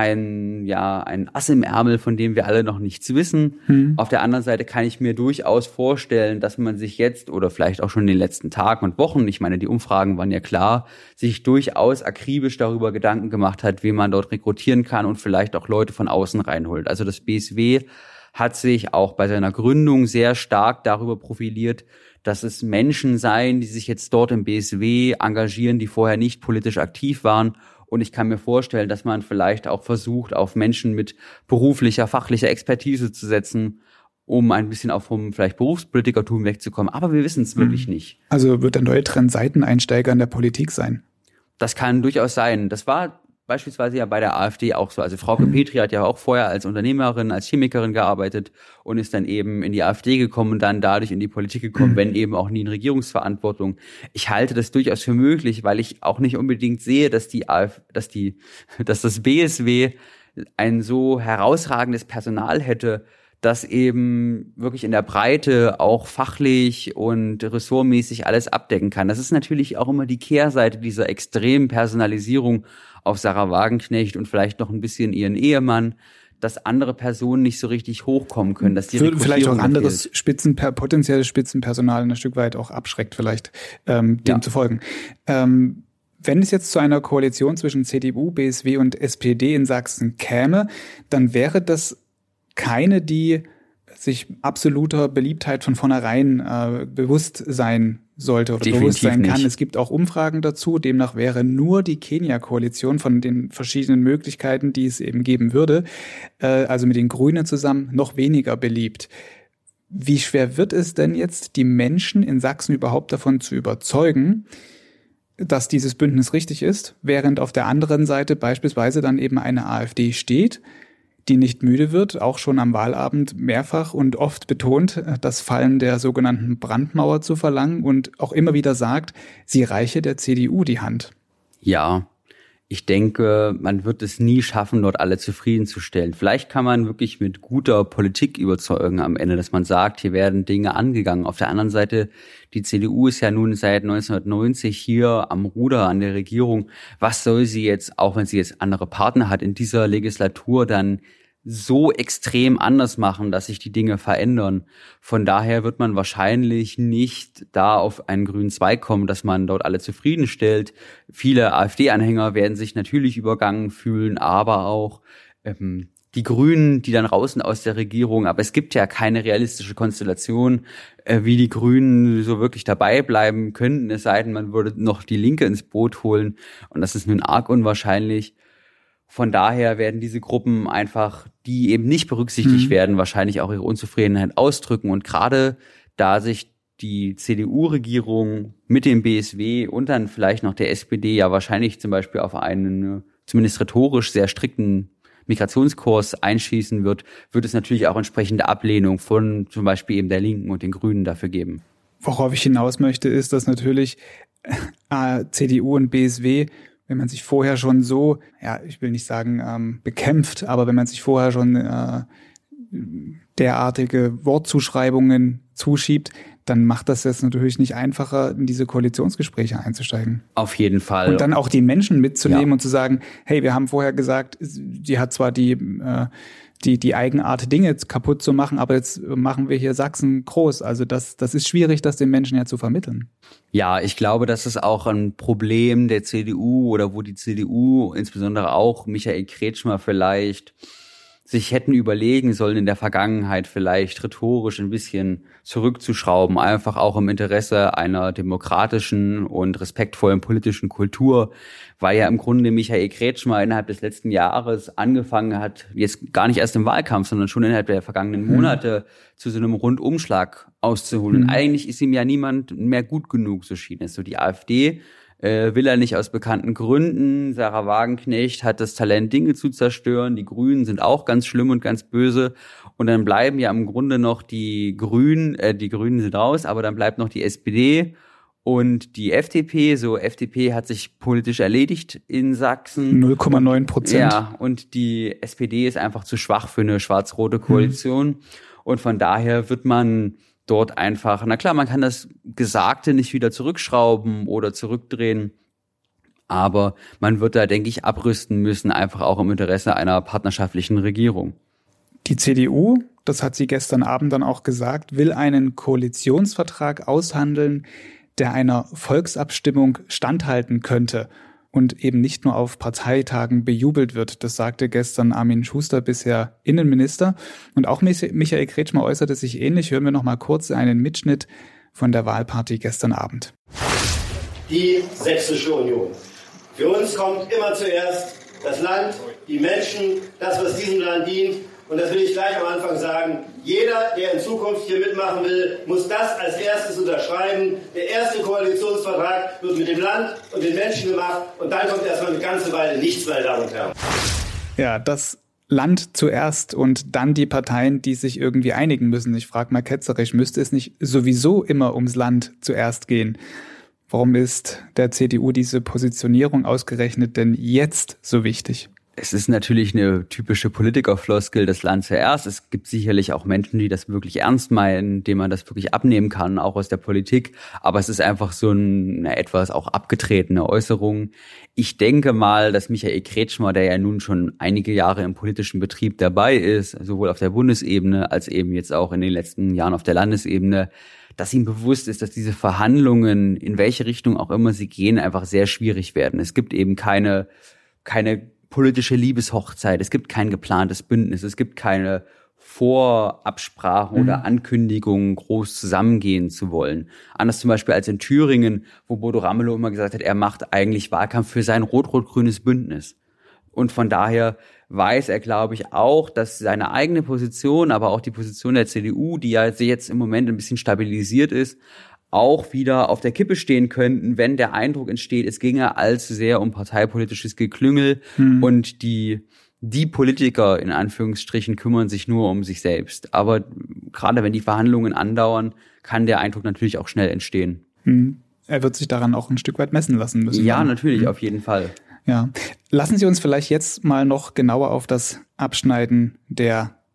ein Ass im Ärmel, von dem wir alle noch nichts wissen. Auf der anderen Seite kann ich mir durchaus vorstellen, dass man sich jetzt oder vielleicht auch schon in den letzten Tagen und Wochen, ich meine, die Umfragen waren ja klar, sich durchaus akribisch darüber Gedanken gemacht hat, wie man dort rekrutieren kann und vielleicht auch Leute von außen reinholt. Also das BSW hat sich auch bei seiner Gründung sehr stark darüber profiliert, dass es Menschen seien, die sich jetzt dort im BSW engagieren, die vorher nicht politisch aktiv waren. Und ich kann mir vorstellen, dass man vielleicht auch versucht, auf Menschen mit beruflicher, fachlicher Expertise zu setzen, um ein bisschen auch vom vielleicht Berufspolitikertum wegzukommen. Aber wir wissen es wirklich nicht. Also wird der neue Trend Seiteneinsteiger in der Politik sein? Das kann durchaus sein. Das war beispielsweise ja bei der AfD auch so. Also Frauke Petry hat ja auch vorher als Unternehmerin, als Chemikerin gearbeitet und ist dann eben in die AfD gekommen und dann dadurch in die Politik gekommen, wenn eben auch nie in Regierungsverantwortung. Ich halte das durchaus für möglich, weil ich auch nicht unbedingt sehe, dass das BSW ein so herausragendes Personal hätte, das eben wirklich in der Breite auch fachlich und ressortmäßig alles abdecken kann. Das ist natürlich auch immer die Kehrseite dieser extremen Personalisierung auf Sarah Wagenknecht und vielleicht noch ein bisschen ihren Ehemann, dass andere Personen nicht so richtig hochkommen können. Dass die vielleicht auch anderes potenzielles Spitzenpersonal ein Stück weit auch abschreckt, vielleicht dem zu folgen. Wenn es jetzt zu einer Koalition zwischen CDU, BSW und SPD in Sachsen käme, dann wäre das keine, die sich absoluter Beliebtheit von vornherein bewusst sein sollte oder definitiv bewusst sein kann. Nicht. Es gibt auch Umfragen dazu. Demnach wäre nur die Kenia-Koalition von den verschiedenen Möglichkeiten, die es eben geben würde, also mit den Grünen zusammen, noch weniger beliebt. Wie schwer wird es denn jetzt, die Menschen in Sachsen überhaupt davon zu überzeugen, dass dieses Bündnis richtig ist, während auf der anderen Seite beispielsweise dann eben eine AfD steht, die nicht müde wird, auch schon am Wahlabend mehrfach und oft betont, das Fallen der sogenannten Brandmauer zu verlangen und auch immer wieder sagt, sie reiche der CDU die Hand. Ja, ich denke, man wird es nie schaffen, dort alle zufriedenzustellen. Vielleicht kann man wirklich mit guter Politik überzeugen am Ende, dass man sagt, hier werden Dinge angegangen. Auf der anderen Seite, die CDU ist ja nun seit 1990 hier am Ruder an der Regierung. Was soll sie jetzt, auch wenn sie jetzt andere Partner hat, in dieser Legislatur dann so extrem anders machen, dass sich die Dinge verändern. Von daher wird man wahrscheinlich nicht da auf einen grünen Zweig kommen, dass man dort alle zufriedenstellt. Viele AfD-Anhänger werden sich natürlich übergangen fühlen, aber auch die Grünen, die dann raus sind aus der Regierung. Aber es gibt ja keine realistische Konstellation, wie die Grünen so wirklich dabei bleiben könnten, es sei denn, man würde noch die Linke ins Boot holen. Und das ist nun arg unwahrscheinlich. Von daher werden diese Gruppen einfach, die eben nicht berücksichtigt werden, wahrscheinlich auch ihre Unzufriedenheit ausdrücken. Und gerade da sich die CDU-Regierung mit dem BSW und dann vielleicht noch der SPD ja wahrscheinlich zum Beispiel auf einen zumindest rhetorisch sehr strikten Migrationskurs einschießen wird, wird es natürlich auch entsprechende Ablehnung von zum Beispiel eben der Linken und den Grünen dafür geben. Worauf ich hinaus möchte, ist, dass natürlich CDU und BSW, wenn man sich vorher schon so, ja, ich will nicht sagen bekämpft, aber wenn man sich vorher schon derartige Wortzuschreibungen zuschiebt, dann macht das jetzt natürlich nicht einfacher, in diese Koalitionsgespräche einzusteigen. Auf jeden Fall. Und dann auch die Menschen mitzunehmen und zu sagen, hey, wir haben vorher gesagt, die hat zwar die Eigenart, Dinge kaputt zu machen, aber jetzt machen wir hier Sachsen groß. Also das ist schwierig, das den Menschen ja zu vermitteln. Ja, ich glaube, das ist auch ein Problem der CDU oder wo die CDU, insbesondere auch Michael Kretschmer vielleicht, sich hätten überlegen sollen, in der Vergangenheit vielleicht rhetorisch ein bisschen zurückzuschrauben, einfach auch im Interesse einer demokratischen und respektvollen politischen Kultur, weil ja im Grunde Michael Kretschmer innerhalb des letzten Jahres angefangen hat, jetzt gar nicht erst im Wahlkampf, sondern schon innerhalb der vergangenen Monate zu so einem Rundumschlag auszuholen. Und eigentlich ist ihm ja niemand mehr gut genug, so schien es. So die AfD will er nicht aus bekannten Gründen. Sarah Wagenknecht hat das Talent, Dinge zu zerstören. Die Grünen sind auch ganz schlimm und ganz böse. Und dann bleiben ja im Grunde noch die Grünen sind raus, aber dann bleibt noch die SPD und die FDP. So, FDP hat sich politisch erledigt in Sachsen. 0,9%. Ja, und die SPD ist einfach zu schwach für eine schwarz-rote Koalition. Und von daher wird man dort einfach, na klar, man kann das Gesagte nicht wieder zurückschrauben oder zurückdrehen, aber man wird da, denke ich, abrüsten müssen, einfach auch im Interesse einer partnerschaftlichen Regierung. Die CDU, das hat sie gestern Abend dann auch gesagt, will einen Koalitionsvertrag aushandeln, der einer Volksabstimmung standhalten könnte und eben nicht nur auf Parteitagen bejubelt wird. Das sagte gestern Armin Schuster, bisher Innenminister. Und auch Michael Kretschmer äußerte sich ähnlich. Hören wir noch mal kurz einen Mitschnitt von der Wahlparty gestern Abend. Die Sächsische Union. Für uns kommt immer zuerst das Land, die Menschen, das, was diesem Land dient. Und das will ich gleich am Anfang sagen. Jeder, der in Zukunft hier mitmachen will, muss das als erstes unterschreiben. Der erste Koalitionsvertrag wird mit dem Land und den Menschen gemacht. Und dann kommt erstmal eine ganze Weile nichts, meine Damen und Herren. Ja, das Land zuerst und dann die Parteien, die sich irgendwie einigen müssen. Ich frage mal ketzerisch, müsste es nicht sowieso immer ums Land zuerst gehen? Warum ist der CDU diese Positionierung ausgerechnet denn jetzt so wichtig? Es ist natürlich eine typische Politikerfloskel, das Land zuerst. Es gibt sicherlich auch Menschen, die das wirklich ernst meinen, denen man das wirklich abnehmen kann, auch aus der Politik. Aber es ist einfach so eine etwas auch abgetretene Äußerung. Ich denke mal, dass Michael Kretschmer, der ja nun schon einige Jahre im politischen Betrieb dabei ist, sowohl auf der Bundesebene als eben jetzt auch in den letzten Jahren auf der Landesebene, dass ihm bewusst ist, dass diese Verhandlungen, in welche Richtung auch immer sie gehen, einfach sehr schwierig werden. Es gibt eben keine politische Liebeshochzeit, es gibt kein geplantes Bündnis, es gibt keine Vorabsprachen oder Ankündigungen, groß zusammengehen zu wollen. Anders zum Beispiel als in Thüringen, wo Bodo Ramelow immer gesagt hat, er macht eigentlich Wahlkampf für sein rot-rot-grünes Bündnis. Und von daher weiß er, glaube ich, auch, dass seine eigene Position, aber auch die Position der CDU, die ja jetzt im Moment ein bisschen stabilisiert ist, auch wieder auf der Kippe stehen könnten, wenn der Eindruck entsteht, es ginge allzu sehr um parteipolitisches Geklüngel und die Politiker in Anführungsstrichen kümmern sich nur um sich selbst. Aber gerade wenn die Verhandlungen andauern, kann der Eindruck natürlich auch schnell entstehen. Er wird sich daran auch ein Stück weit messen lassen müssen. Ja, natürlich, auf jeden Fall. Ja. Lassen Sie uns vielleicht jetzt mal noch genauer auf das Abschneiden der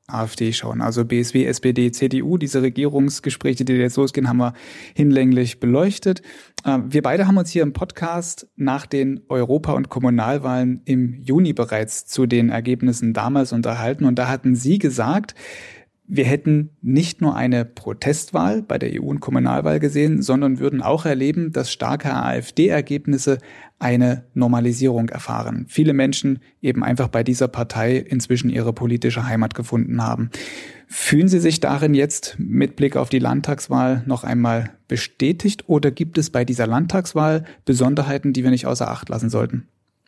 AfD schauen. Also BSW, SPD, CDU, diese Regierungsgespräche, die jetzt losgehen, haben wir hinlänglich beleuchtet. Wir beide haben uns hier im Podcast nach den Europa- und Kommunalwahlen im Juni bereits zu den Ergebnissen damals unterhalten. Und da hatten Sie gesagt, wir hätten nicht nur eine Protestwahl bei der EU- und Kommunalwahl gesehen, sondern würden auch erleben, dass starke AfD-Ergebnisse eine Normalisierung erfahren. Viele Menschen eben einfach bei dieser Partei inzwischen ihre politische Heimat gefunden haben. Fühlen Sie sich darin jetzt mit Blick auf die Landtagswahl noch einmal bestätigt oder gibt es bei dieser Landtagswahl Besonderheiten, die wir nicht außer Acht lassen sollten?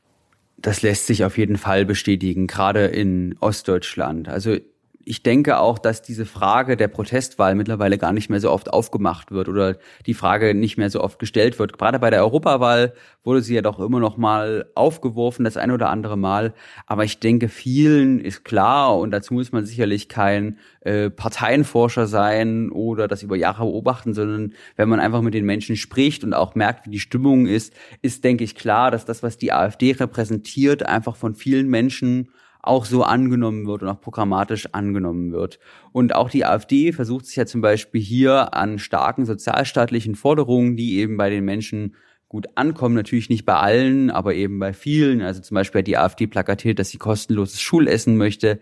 Das lässt sich auf jeden Fall bestätigen, gerade in Ostdeutschland. Also ich denke auch, dass diese Frage der Protestwahl mittlerweile gar nicht mehr so oft aufgemacht wird oder die Frage nicht mehr so oft gestellt wird. Gerade bei der Europawahl wurde sie ja doch immer noch mal aufgeworfen, das ein oder andere Mal. Aber ich denke, vielen ist klar, und dazu muss man sicherlich kein Parteienforscher sein oder das über Jahre beobachten, sondern wenn man einfach mit den Menschen spricht und auch merkt, wie die Stimmung ist, denke ich, klar, dass das, was die AfD repräsentiert, einfach von vielen Menschen auch so angenommen wird und auch programmatisch angenommen wird. Und auch die AfD versucht sich ja zum Beispiel hier an starken sozialstaatlichen Forderungen, die eben bei den Menschen gut ankommen, natürlich nicht bei allen, aber eben bei vielen. Also zum Beispiel hat die AfD plakatiert, dass sie kostenloses Schulessen möchte.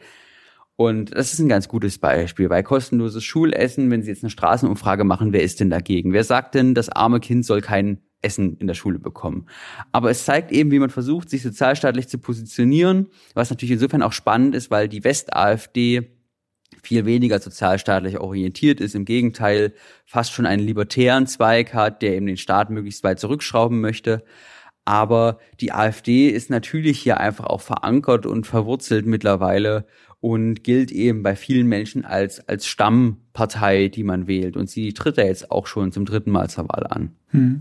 Und das ist ein ganz gutes Beispiel, weil kostenloses Schulessen, wenn Sie jetzt eine Straßenumfrage machen, wer ist denn dagegen? Wer sagt denn, das arme Kind soll kein Essen in der Schule bekommen? Aber es zeigt eben, wie man versucht, sich sozialstaatlich zu positionieren, was natürlich insofern auch spannend ist, weil die West-AfD viel weniger sozialstaatlich orientiert ist, im Gegenteil fast schon einen libertären Zweig hat, der eben den Staat möglichst weit zurückschrauben möchte. Aber die AfD ist natürlich hier einfach auch verankert und verwurzelt mittlerweile und gilt eben bei vielen Menschen als Stammpartei, die man wählt. Und sie tritt ja jetzt auch schon zum 3. Mal zur Wahl an.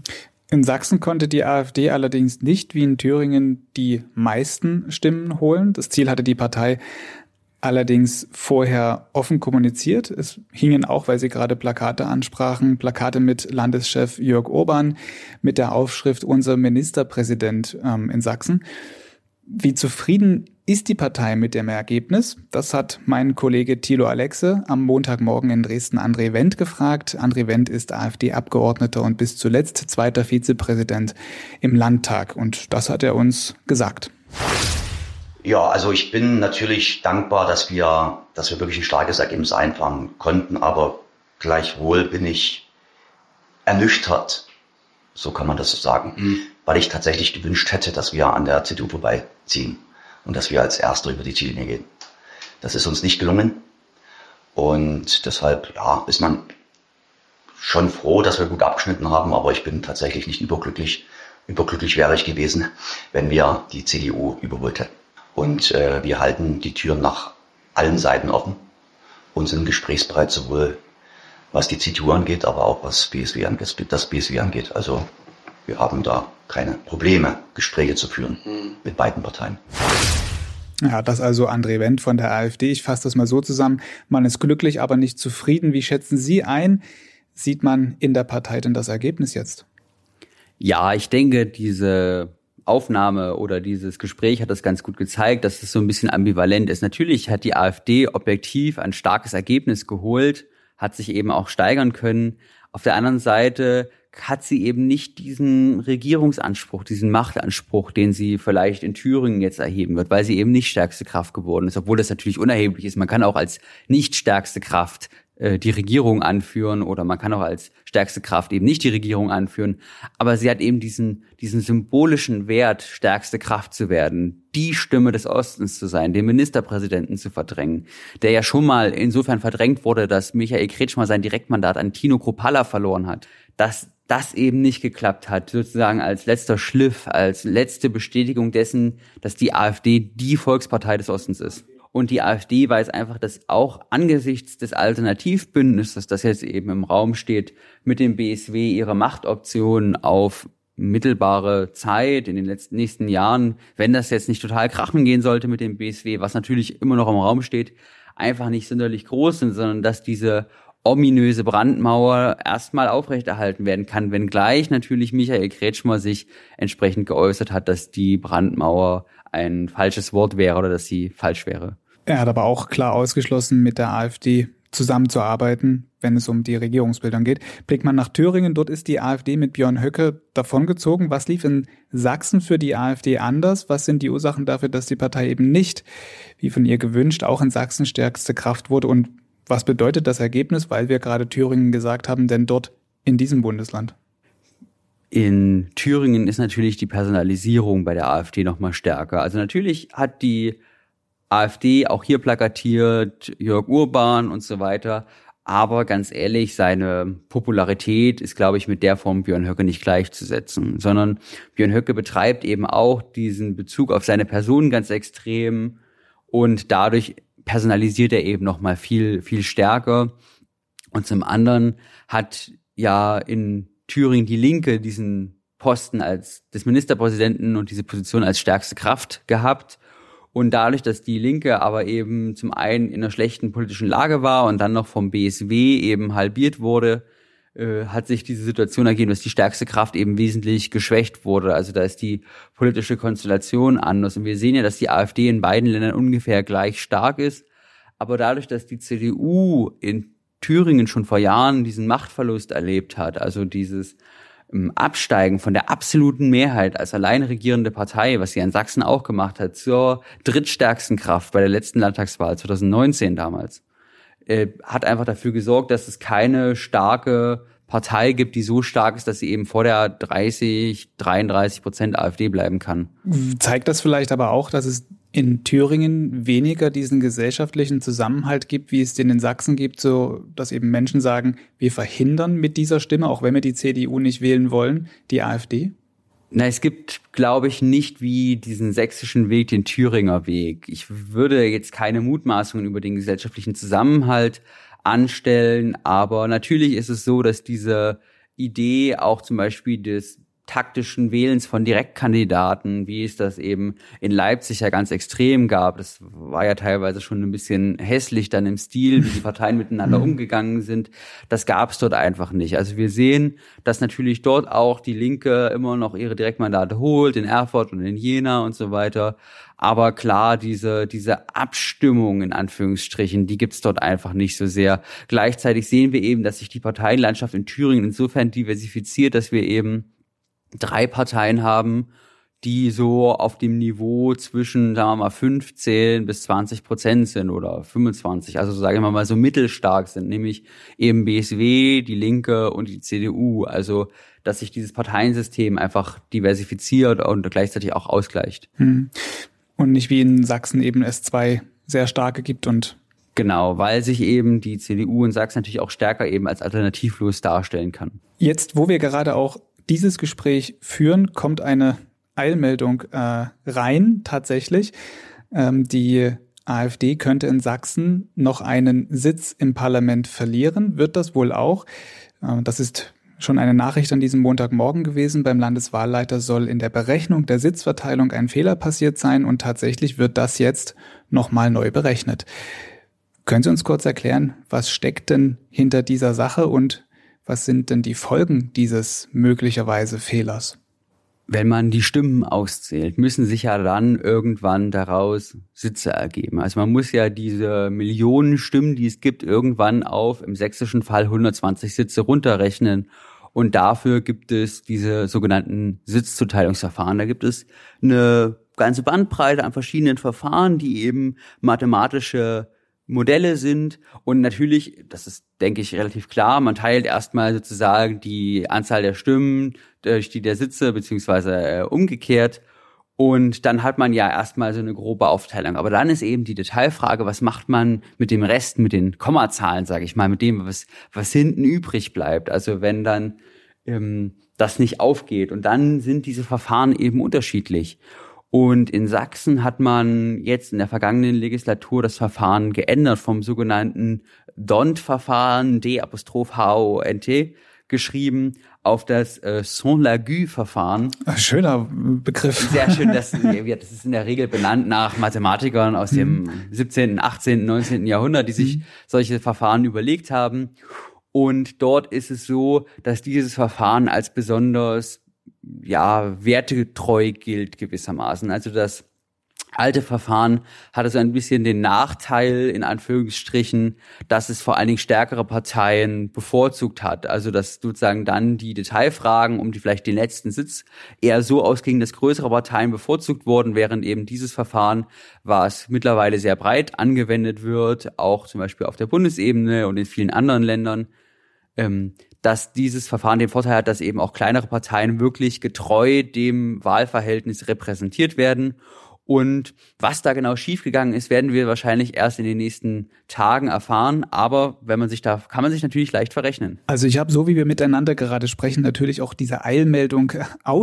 In Sachsen konnte die AfD allerdings nicht wie in Thüringen die meisten Stimmen holen. Das Ziel hatte die Partei allerdings vorher offen kommuniziert. Es hingen auch, weil Sie gerade Plakate ansprachen, Plakate mit Landeschef Jörg Orban mit der Aufschrift "Unser Ministerpräsident" in Sachsen. Wie zufrieden ist die Partei mit dem Ergebnis? Das hat mein Kollege Thilo Alexe am Montagmorgen in Dresden André Wendt gefragt. André Wendt ist AfD-Abgeordneter und bis zuletzt zweiter Vizepräsident im Landtag. Und das hat er uns gesagt. Ja, also ich bin natürlich dankbar, dass wir wirklich ein starkes Ergebnis einfahren konnten. Aber gleichwohl bin ich ernüchtert, so kann man das so sagen, weil ich tatsächlich gewünscht hätte, dass wir an der CDU vorbeiziehen und dass wir als Erster über die Ziellinie gehen. Das ist uns nicht gelungen und deshalb ist man schon froh, dass wir gut abgeschnitten haben, aber ich bin tatsächlich nicht überglücklich. Überglücklich wäre ich gewesen, wenn wir die CDU überholt hätten. Und wir halten die Türen nach allen Seiten offen und sind gesprächsbereit, sowohl was die CDU angeht, aber auch was das BSW angeht. Also wir haben da keine Probleme, Gespräche zu führen mit beiden Parteien. Ja, das also André Wendt von der AfD. Ich fasse das mal so zusammen. Man ist glücklich, aber nicht zufrieden. Wie schätzen Sie ein? Sieht man in der Partei denn das Ergebnis jetzt? Ja, ich denke, diese Aufnahme oder dieses Gespräch hat das ganz gut gezeigt, dass es so ein bisschen ambivalent ist. Natürlich hat die AfD objektiv ein starkes Ergebnis geholt, hat sich eben auch steigern können. Auf der anderen Seite hat sie eben nicht diesen Regierungsanspruch, diesen Machtanspruch, den sie vielleicht in Thüringen jetzt erheben wird, weil sie eben nicht stärkste Kraft geworden ist, obwohl das natürlich unerheblich ist. Man kann auch als nicht stärkste Kraft die Regierung anführen oder man kann auch als stärkste Kraft eben nicht die Regierung anführen. Aber sie hat eben diesen symbolischen Wert, stärkste Kraft zu werden, die Stimme des Ostens zu sein, den Ministerpräsidenten zu verdrängen, der ja schon mal insofern verdrängt wurde, dass Michael Kretschmer sein Direktmandat an Tino Kruppalla verloren hat. Dass das eben nicht geklappt hat, sozusagen als letzter Schliff, als letzte Bestätigung dessen, dass die AfD die Volkspartei des Ostens ist. Und die AfD weiß einfach, dass auch angesichts des Alternativbündnisses, das jetzt eben im Raum steht, mit dem BSW ihre Machtoptionen auf mittelbare Zeit in den nächsten Jahren, wenn das jetzt nicht total krachen gehen sollte mit dem BSW, was natürlich immer noch im Raum steht, einfach nicht sonderlich groß sind, sondern dass diese ominöse Brandmauer erstmal aufrechterhalten werden kann, wenngleich natürlich Michael Kretschmer sich entsprechend geäußert hat, dass die Brandmauer ein falsches Wort wäre oder dass sie falsch wäre. Er hat aber auch klar ausgeschlossen, mit der AfD zusammenzuarbeiten, wenn es um die Regierungsbildung geht. Blickt man nach Thüringen, dort ist die AfD mit Björn Höcke davongezogen. Was lief in Sachsen für die AfD anders? Was sind die Ursachen dafür, dass die Partei eben nicht, wie von ihr gewünscht, auch in Sachsen stärkste Kraft wurde? Und was bedeutet das Ergebnis, weil wir gerade Thüringen gesagt haben, denn dort in diesem Bundesland? In Thüringen ist natürlich die Personalisierung bei der AfD noch mal stärker. Also natürlich hat die AfD auch hier plakatiert, Jörg Urban und so weiter. Aber ganz ehrlich, seine Popularität ist, glaube ich, mit der von Björn Höcke nicht gleichzusetzen, sondern Björn Höcke betreibt eben auch diesen Bezug auf seine Person ganz extrem und dadurch personalisiert er eben noch mal viel, viel stärker. Und zum anderen hat ja in Thüringen die Linke diesen Posten des Ministerpräsidenten und diese Position als stärkste Kraft gehabt. Und dadurch, dass die Linke aber eben zum einen in einer schlechten politischen Lage war und dann noch vom BSW eben halbiert wurde, hat sich diese Situation ergeben, dass die stärkste Kraft eben wesentlich geschwächt wurde. Also da ist die politische Konstellation anders. Und wir sehen ja, dass die AfD in beiden Ländern ungefähr gleich stark ist. Aber dadurch, dass die CDU in Thüringen schon vor Jahren diesen Machtverlust erlebt hat, also dieses Absteigen von der absoluten Mehrheit als allein regierende Partei, was sie in Sachsen auch gemacht hat, zur drittstärksten Kraft bei der letzten Landtagswahl 2019 damals, hat einfach dafür gesorgt, dass es keine starke Partei gibt, die so stark ist, dass sie eben vor der 33% AfD bleiben kann. Zeigt das vielleicht aber auch, dass es in Thüringen weniger diesen gesellschaftlichen Zusammenhalt gibt, wie es den in Sachsen gibt, so dass eben Menschen sagen, wir verhindern mit dieser Stimme, auch wenn wir die CDU nicht wählen wollen, die AfD? Na, es gibt, glaube ich, nicht wie diesen sächsischen Weg den Thüringer Weg. Ich würde jetzt keine Mutmaßungen über den gesellschaftlichen Zusammenhalt anstellen, aber natürlich ist es so, dass diese Idee auch zum Beispiel des taktischen Wählens von Direktkandidaten, wie es das eben in Leipzig ja ganz extrem gab. Das war ja teilweise schon ein bisschen hässlich dann im Stil, wie die Parteien miteinander umgegangen sind. Das gab es dort einfach nicht. Also wir sehen, dass natürlich dort auch die Linke immer noch ihre Direktmandate holt, in Erfurt und in Jena und so weiter. Aber klar, diese Abstimmung in Anführungsstrichen, die gibt's dort einfach nicht so sehr. Gleichzeitig sehen wir eben, dass sich die Parteienlandschaft in Thüringen insofern diversifiziert, dass wir eben 3 Parteien haben, die so auf dem Niveau zwischen, sagen wir mal, 15-20% sind oder 25, also sagen wir mal so mittelstark sind, nämlich eben BSW, die Linke und die CDU. Also, dass sich dieses Parteiensystem einfach diversifiziert und gleichzeitig auch ausgleicht. Und nicht wie in Sachsen eben es 2 sehr starke gibt und genau, weil sich eben die CDU in Sachsen natürlich auch stärker eben als alternativlos darstellen kann. Jetzt, wo wir gerade auch dieses Gespräch führen, kommt eine Eilmeldung rein, tatsächlich. Die AfD könnte in Sachsen noch einen Sitz im Parlament verlieren, wird das wohl auch. Das ist schon eine Nachricht an diesem Montagmorgen gewesen. Beim Landeswahlleiter soll in der Berechnung der Sitzverteilung ein Fehler passiert sein und tatsächlich wird das jetzt nochmal neu berechnet. Können Sie uns kurz erklären, was steckt denn hinter dieser Sache und was sind denn die Folgen dieses möglicherweise Fehlers? Wenn man die Stimmen auszählt, müssen sich ja dann irgendwann daraus Sitze ergeben. Also man muss ja diese Millionen Stimmen, die es gibt, irgendwann auf, im sächsischen Fall 120 Sitze runterrechnen. Und dafür gibt es diese sogenannten Sitzzuteilungsverfahren. Da gibt es eine ganze Bandbreite an verschiedenen Verfahren, die eben mathematische Modelle sind und natürlich, das ist, denke ich, relativ klar, man teilt erstmal sozusagen die Anzahl der Stimmen durch die der Sitze beziehungsweise umgekehrt und dann hat man ja erstmal so eine grobe Aufteilung. Aber dann ist eben die Detailfrage, was macht man mit dem Rest, mit den Kommazahlen, sage ich mal, mit dem, was hinten übrig bleibt. Also wenn dann das nicht aufgeht und dann sind diese Verfahren eben unterschiedlich. Und in Sachsen hat man jetzt in der vergangenen Legislatur das Verfahren geändert vom sogenannten DONT-Verfahren, D''HONT, geschrieben, auf das Sans-Lagu-Verfahren. Schöner Begriff. Sehr schön, das ist in der Regel benannt nach Mathematikern aus dem 17., 18., 19. Jahrhundert, die sich solche Verfahren überlegt haben. Und dort ist es so, dass dieses Verfahren als besonders wertegetreu gilt gewissermaßen. Also dass alte Verfahren hatte so ein bisschen den Nachteil, in Anführungsstrichen, dass es vor allen Dingen stärkere Parteien bevorzugt hat. Also dass sozusagen dann die Detailfragen um vielleicht den letzten Sitz eher so ausgingen, dass größere Parteien bevorzugt wurden, während eben dieses Verfahren, was mittlerweile sehr breit angewendet wird, auch zum Beispiel auf der Bundesebene und in vielen anderen Ländern, dass dieses Verfahren den Vorteil hat, dass eben auch kleinere Parteien wirklich getreu dem Wahlverhältnis repräsentiert werden. Und was da genau schiefgegangen ist, werden wir wahrscheinlich erst in den nächsten Tagen erfahren. Aber kann man sich natürlich leicht verrechnen. Also ich habe, so wie wir miteinander gerade sprechen, natürlich auch diese Eilmeldung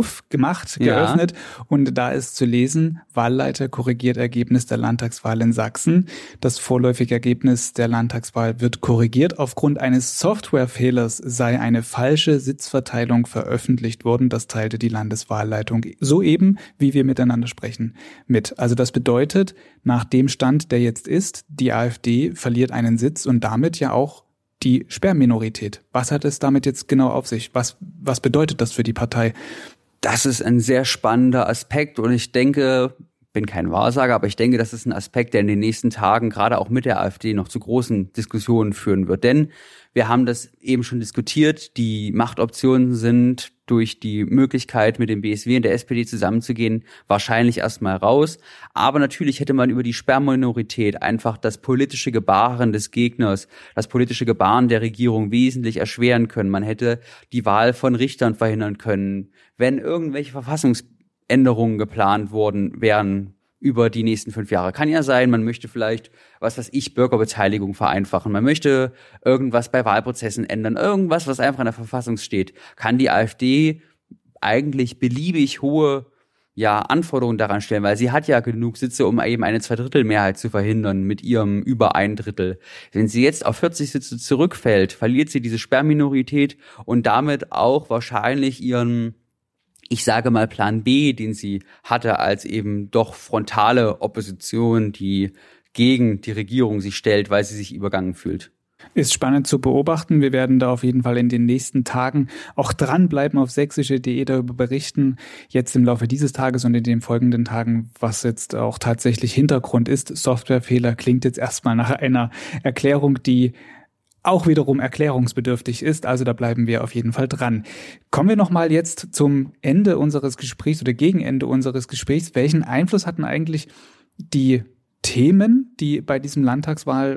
geöffnet. Und da ist zu lesen: Wahlleiter korrigiert Ergebnis der Landtagswahl in Sachsen. Das vorläufige Ergebnis der Landtagswahl wird korrigiert. Aufgrund eines Softwarefehlers sei eine falsche Sitzverteilung veröffentlicht worden. Das teilte die Landeswahlleitung soeben, wie wir miteinander sprechen, mit. Also das bedeutet, nach dem Stand, der jetzt ist, die AfD verliert einen Sitz und damit ja auch die Sperrminorität. Was hat es damit jetzt genau auf sich? Was bedeutet das für die Partei? Das ist ein sehr spannender Aspekt und ich denke, bin kein Wahrsager, aber ich denke, das ist ein Aspekt, der in den nächsten Tagen gerade auch mit der AfD noch zu großen Diskussionen führen wird. Denn wir haben das eben schon diskutiert, die Machtoptionen sind durch die Möglichkeit, mit dem BSW und der SPD zusammenzugehen, wahrscheinlich erstmal raus. Aber natürlich hätte man über die Sperrminorität einfach das politische Gebaren des Gegners, das politische Gebaren der Regierung wesentlich erschweren können. Man hätte die Wahl von Richtern verhindern können, wenn irgendwelche Verfassungsänderungen geplant worden wären über die nächsten 5 Jahre. Kann ja sein, man möchte vielleicht, Bürgerbeteiligung vereinfachen. Man möchte irgendwas bei Wahlprozessen ändern. Irgendwas, was einfach in der Verfassung steht. Kann die AfD eigentlich beliebig hohe Anforderungen daran stellen, weil sie hat ja genug Sitze, um eben eine 2/3-Mehrheit zu verhindern mit ihrem über 1/3. Wenn sie jetzt auf 40 Sitze zurückfällt, verliert sie diese Sperrminorität und damit auch wahrscheinlich ihren, ich sage mal, Plan B, den sie hatte, als eben doch frontale Opposition, die gegen die Regierung sich stellt, weil sie sich übergangen fühlt. Ist spannend zu beobachten. Wir werden da auf jeden Fall in den nächsten Tagen auch dranbleiben, auf sächsische.de darüber berichten, jetzt im Laufe dieses Tages und in den folgenden Tagen, was jetzt auch tatsächlich Hintergrund ist. Softwarefehler klingt jetzt erstmal nach einer Erklärung, die auch wiederum erklärungsbedürftig ist. Also da bleiben wir auf jeden Fall dran. Kommen wir nochmal jetzt zum Ende unseres Gesprächs oder gegen Ende unseres Gesprächs. Welchen Einfluss hatten eigentlich die Themen, die bei dieser Landtagswahl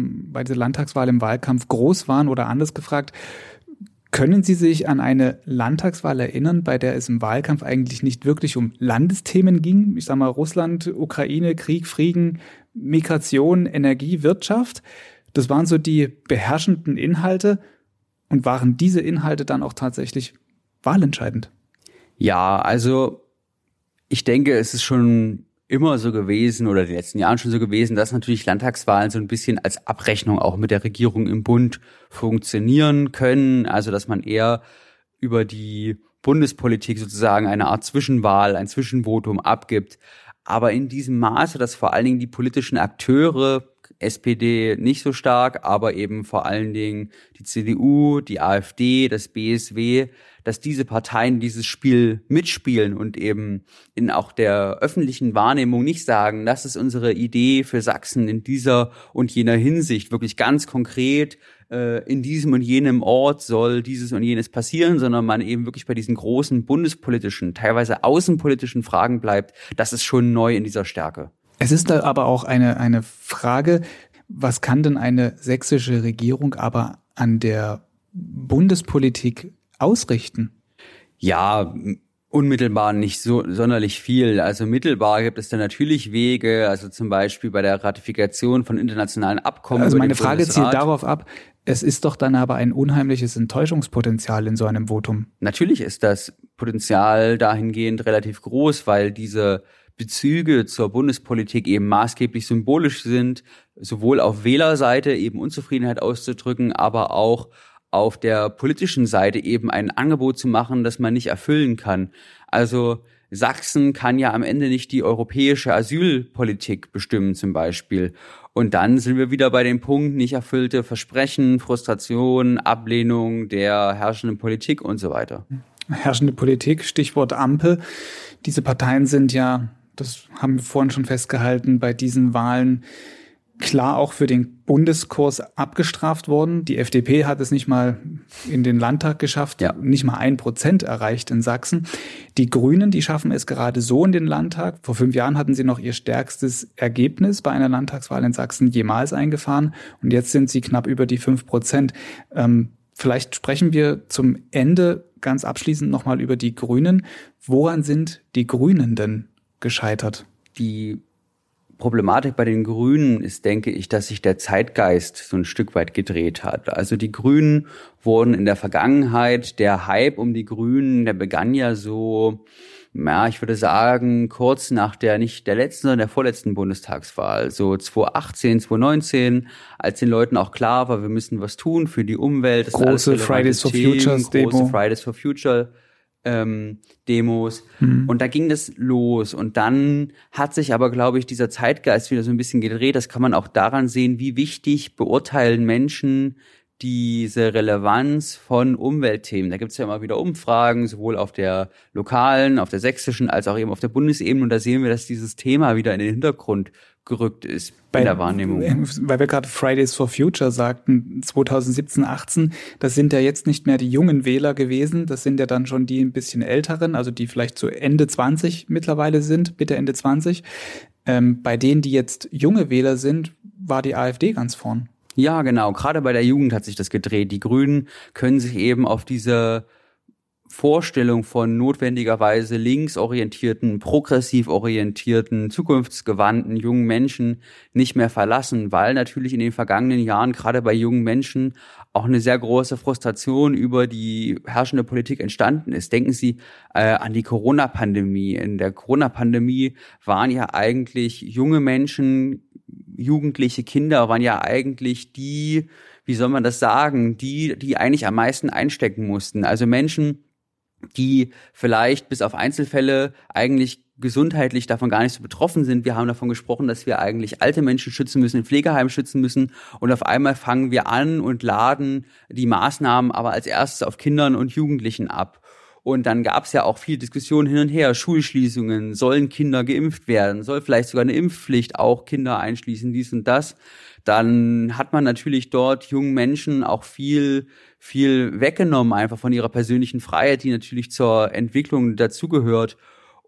im Wahlkampf groß waren, oder anders gefragt, können Sie sich an eine Landtagswahl erinnern, bei der es im Wahlkampf eigentlich nicht wirklich um Landesthemen ging? Ich sage mal Russland, Ukraine, Krieg, Frieden, Migration, Energie, Wirtschaft. Das waren so die beherrschenden Inhalte. Und waren diese Inhalte dann auch tatsächlich wahlentscheidend? Ja, also ich denke, es ist schon immer so gewesen oder in den letzten Jahren schon so gewesen, dass natürlich Landtagswahlen so ein bisschen als Abrechnung auch mit der Regierung im Bund funktionieren können. Also dass man eher über die Bundespolitik sozusagen eine Art Zwischenwahl, ein Zwischenvotum abgibt. Aber in diesem Maße, dass vor allen Dingen die politischen Akteure, SPD nicht so stark, aber eben vor allen Dingen die CDU, die AfD, das BSW, dass diese Parteien dieses Spiel mitspielen und eben in auch der öffentlichen Wahrnehmung nicht sagen, das ist unsere Idee für Sachsen in dieser und jener Hinsicht, wirklich ganz konkret, in diesem und jenem Ort soll dieses und jenes passieren, sondern man eben wirklich bei diesen großen bundespolitischen, teilweise außenpolitischen Fragen bleibt. Das ist schon neu in dieser Stärke. Es ist da aber auch eine Frage, was kann denn eine sächsische Regierung aber an der Bundespolitik ausrichten? Ja, unmittelbar nicht so sonderlich viel. Also mittelbar gibt es da natürlich Wege, also zum Beispiel bei der Ratifikation von internationalen Abkommen. Also meine Frage zielt darauf ab, es ist doch dann aber ein unheimliches Enttäuschungspotenzial in so einem Votum. Natürlich ist das Potenzial dahingehend relativ groß, weil diese Bezüge zur Bundespolitik eben maßgeblich symbolisch sind, sowohl auf Wählerseite eben Unzufriedenheit auszudrücken, aber auch auf der politischen Seite eben ein Angebot zu machen, das man nicht erfüllen kann. Also Sachsen kann ja am Ende nicht die europäische Asylpolitik bestimmen zum Beispiel. Und dann sind wir wieder bei dem Punkt, nicht erfüllte Versprechen, Frustration, Ablehnung der herrschenden Politik und so weiter. Herrschende Politik, Stichwort Ampel. Diese Parteien sind ja das haben wir vorhin schon festgehalten, bei diesen Wahlen klar auch für den Bundeskurs abgestraft worden. Die FDP hat es nicht mal in den Landtag geschafft, nicht mal 1% erreicht in Sachsen. Die Grünen, die schaffen es gerade so in den Landtag. Vor 5 Jahren hatten sie noch ihr stärkstes Ergebnis bei einer Landtagswahl in Sachsen jemals eingefahren. Und jetzt sind sie knapp über die 5%. Vielleicht sprechen wir zum Ende ganz abschließend nochmal über die Grünen. Woran sind die Grünen denn gescheitert? Die Problematik bei den Grünen ist, denke ich, dass sich der Zeitgeist so ein Stück weit gedreht hat. Also die Grünen wurden in der Vergangenheit, der Hype um die Grünen, der begann ja so, ich würde sagen, kurz nach nicht der letzten, sondern der vorletzten Bundestagswahl, so 2018, 2019, als den Leuten auch klar war, wir müssen was tun für die Umwelt. Große Fridays for Future Demo. Große Fridays for Future Demos. Und da ging das los. Und dann hat sich aber, glaube ich, dieser Zeitgeist wieder so ein bisschen gedreht. Das kann man auch daran sehen, wie wichtig beurteilen Menschen diese Relevanz von Umweltthemen. Da gibt es ja immer wieder Umfragen, sowohl auf der lokalen, auf der sächsischen, als auch eben auf der Bundesebene. Und da sehen wir, dass dieses Thema wieder in den Hintergrund gerückt ist in der Wahrnehmung. Weil wir gerade Fridays for Future sagten, 2017, 18, das sind ja jetzt nicht mehr die jungen Wähler gewesen, das sind ja dann schon die ein bisschen älteren, also die vielleicht so Ende 20 mittlerweile sind, Mitte Ende 20. Bei denen, die jetzt junge Wähler sind, war die AfD ganz vorn. Ja, genau. Gerade bei der Jugend hat sich das gedreht. Die Grünen können sich eben auf diese Vorstellung von notwendigerweise linksorientierten, progressiv orientierten, zukunftsgewandten jungen Menschen nicht mehr verlassen, weil natürlich in den vergangenen Jahren gerade bei jungen Menschen auch eine sehr große Frustration über die herrschende Politik entstanden ist. Denken Sie an die Corona-Pandemie. In der Corona-Pandemie waren ja eigentlich junge Menschen, jugendliche Kinder waren ja eigentlich die, wie soll man das sagen, die eigentlich am meisten einstecken mussten. Also Menschen, die vielleicht bis auf Einzelfälle eigentlich gesundheitlich davon gar nicht so betroffen sind. Wir haben davon gesprochen, dass wir eigentlich alte Menschen schützen müssen, in Pflegeheimen schützen müssen. Und auf einmal fangen wir an und laden die Maßnahmen aber als erstes auf Kindern und Jugendlichen ab. Und dann gab es ja auch viel Diskussion hin und her, Schulschließungen, sollen Kinder geimpft werden, soll vielleicht sogar eine Impfpflicht auch Kinder einschließen, dies und das. Dann hat man natürlich dort jungen Menschen auch viel weggenommen, einfach von ihrer persönlichen Freiheit, die natürlich zur Entwicklung dazugehört.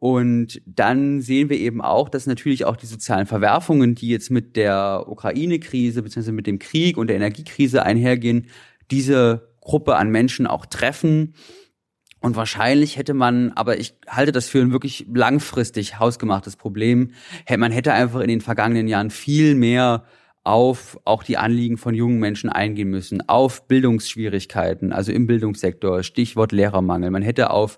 Und dann sehen wir eben auch, dass natürlich auch die sozialen Verwerfungen, die jetzt mit der Ukraine-Krise bzw. mit dem Krieg und der Energiekrise einhergehen, diese Gruppe an Menschen auch treffen. Und wahrscheinlich hätte man, aber ich halte das für ein wirklich langfristig hausgemachtes Problem, man hätte einfach in den vergangenen Jahren viel mehr auf auch die Anliegen von jungen Menschen eingehen müssen, auf Bildungsschwierigkeiten, also im Bildungssektor, Stichwort Lehrermangel. Man hätte auf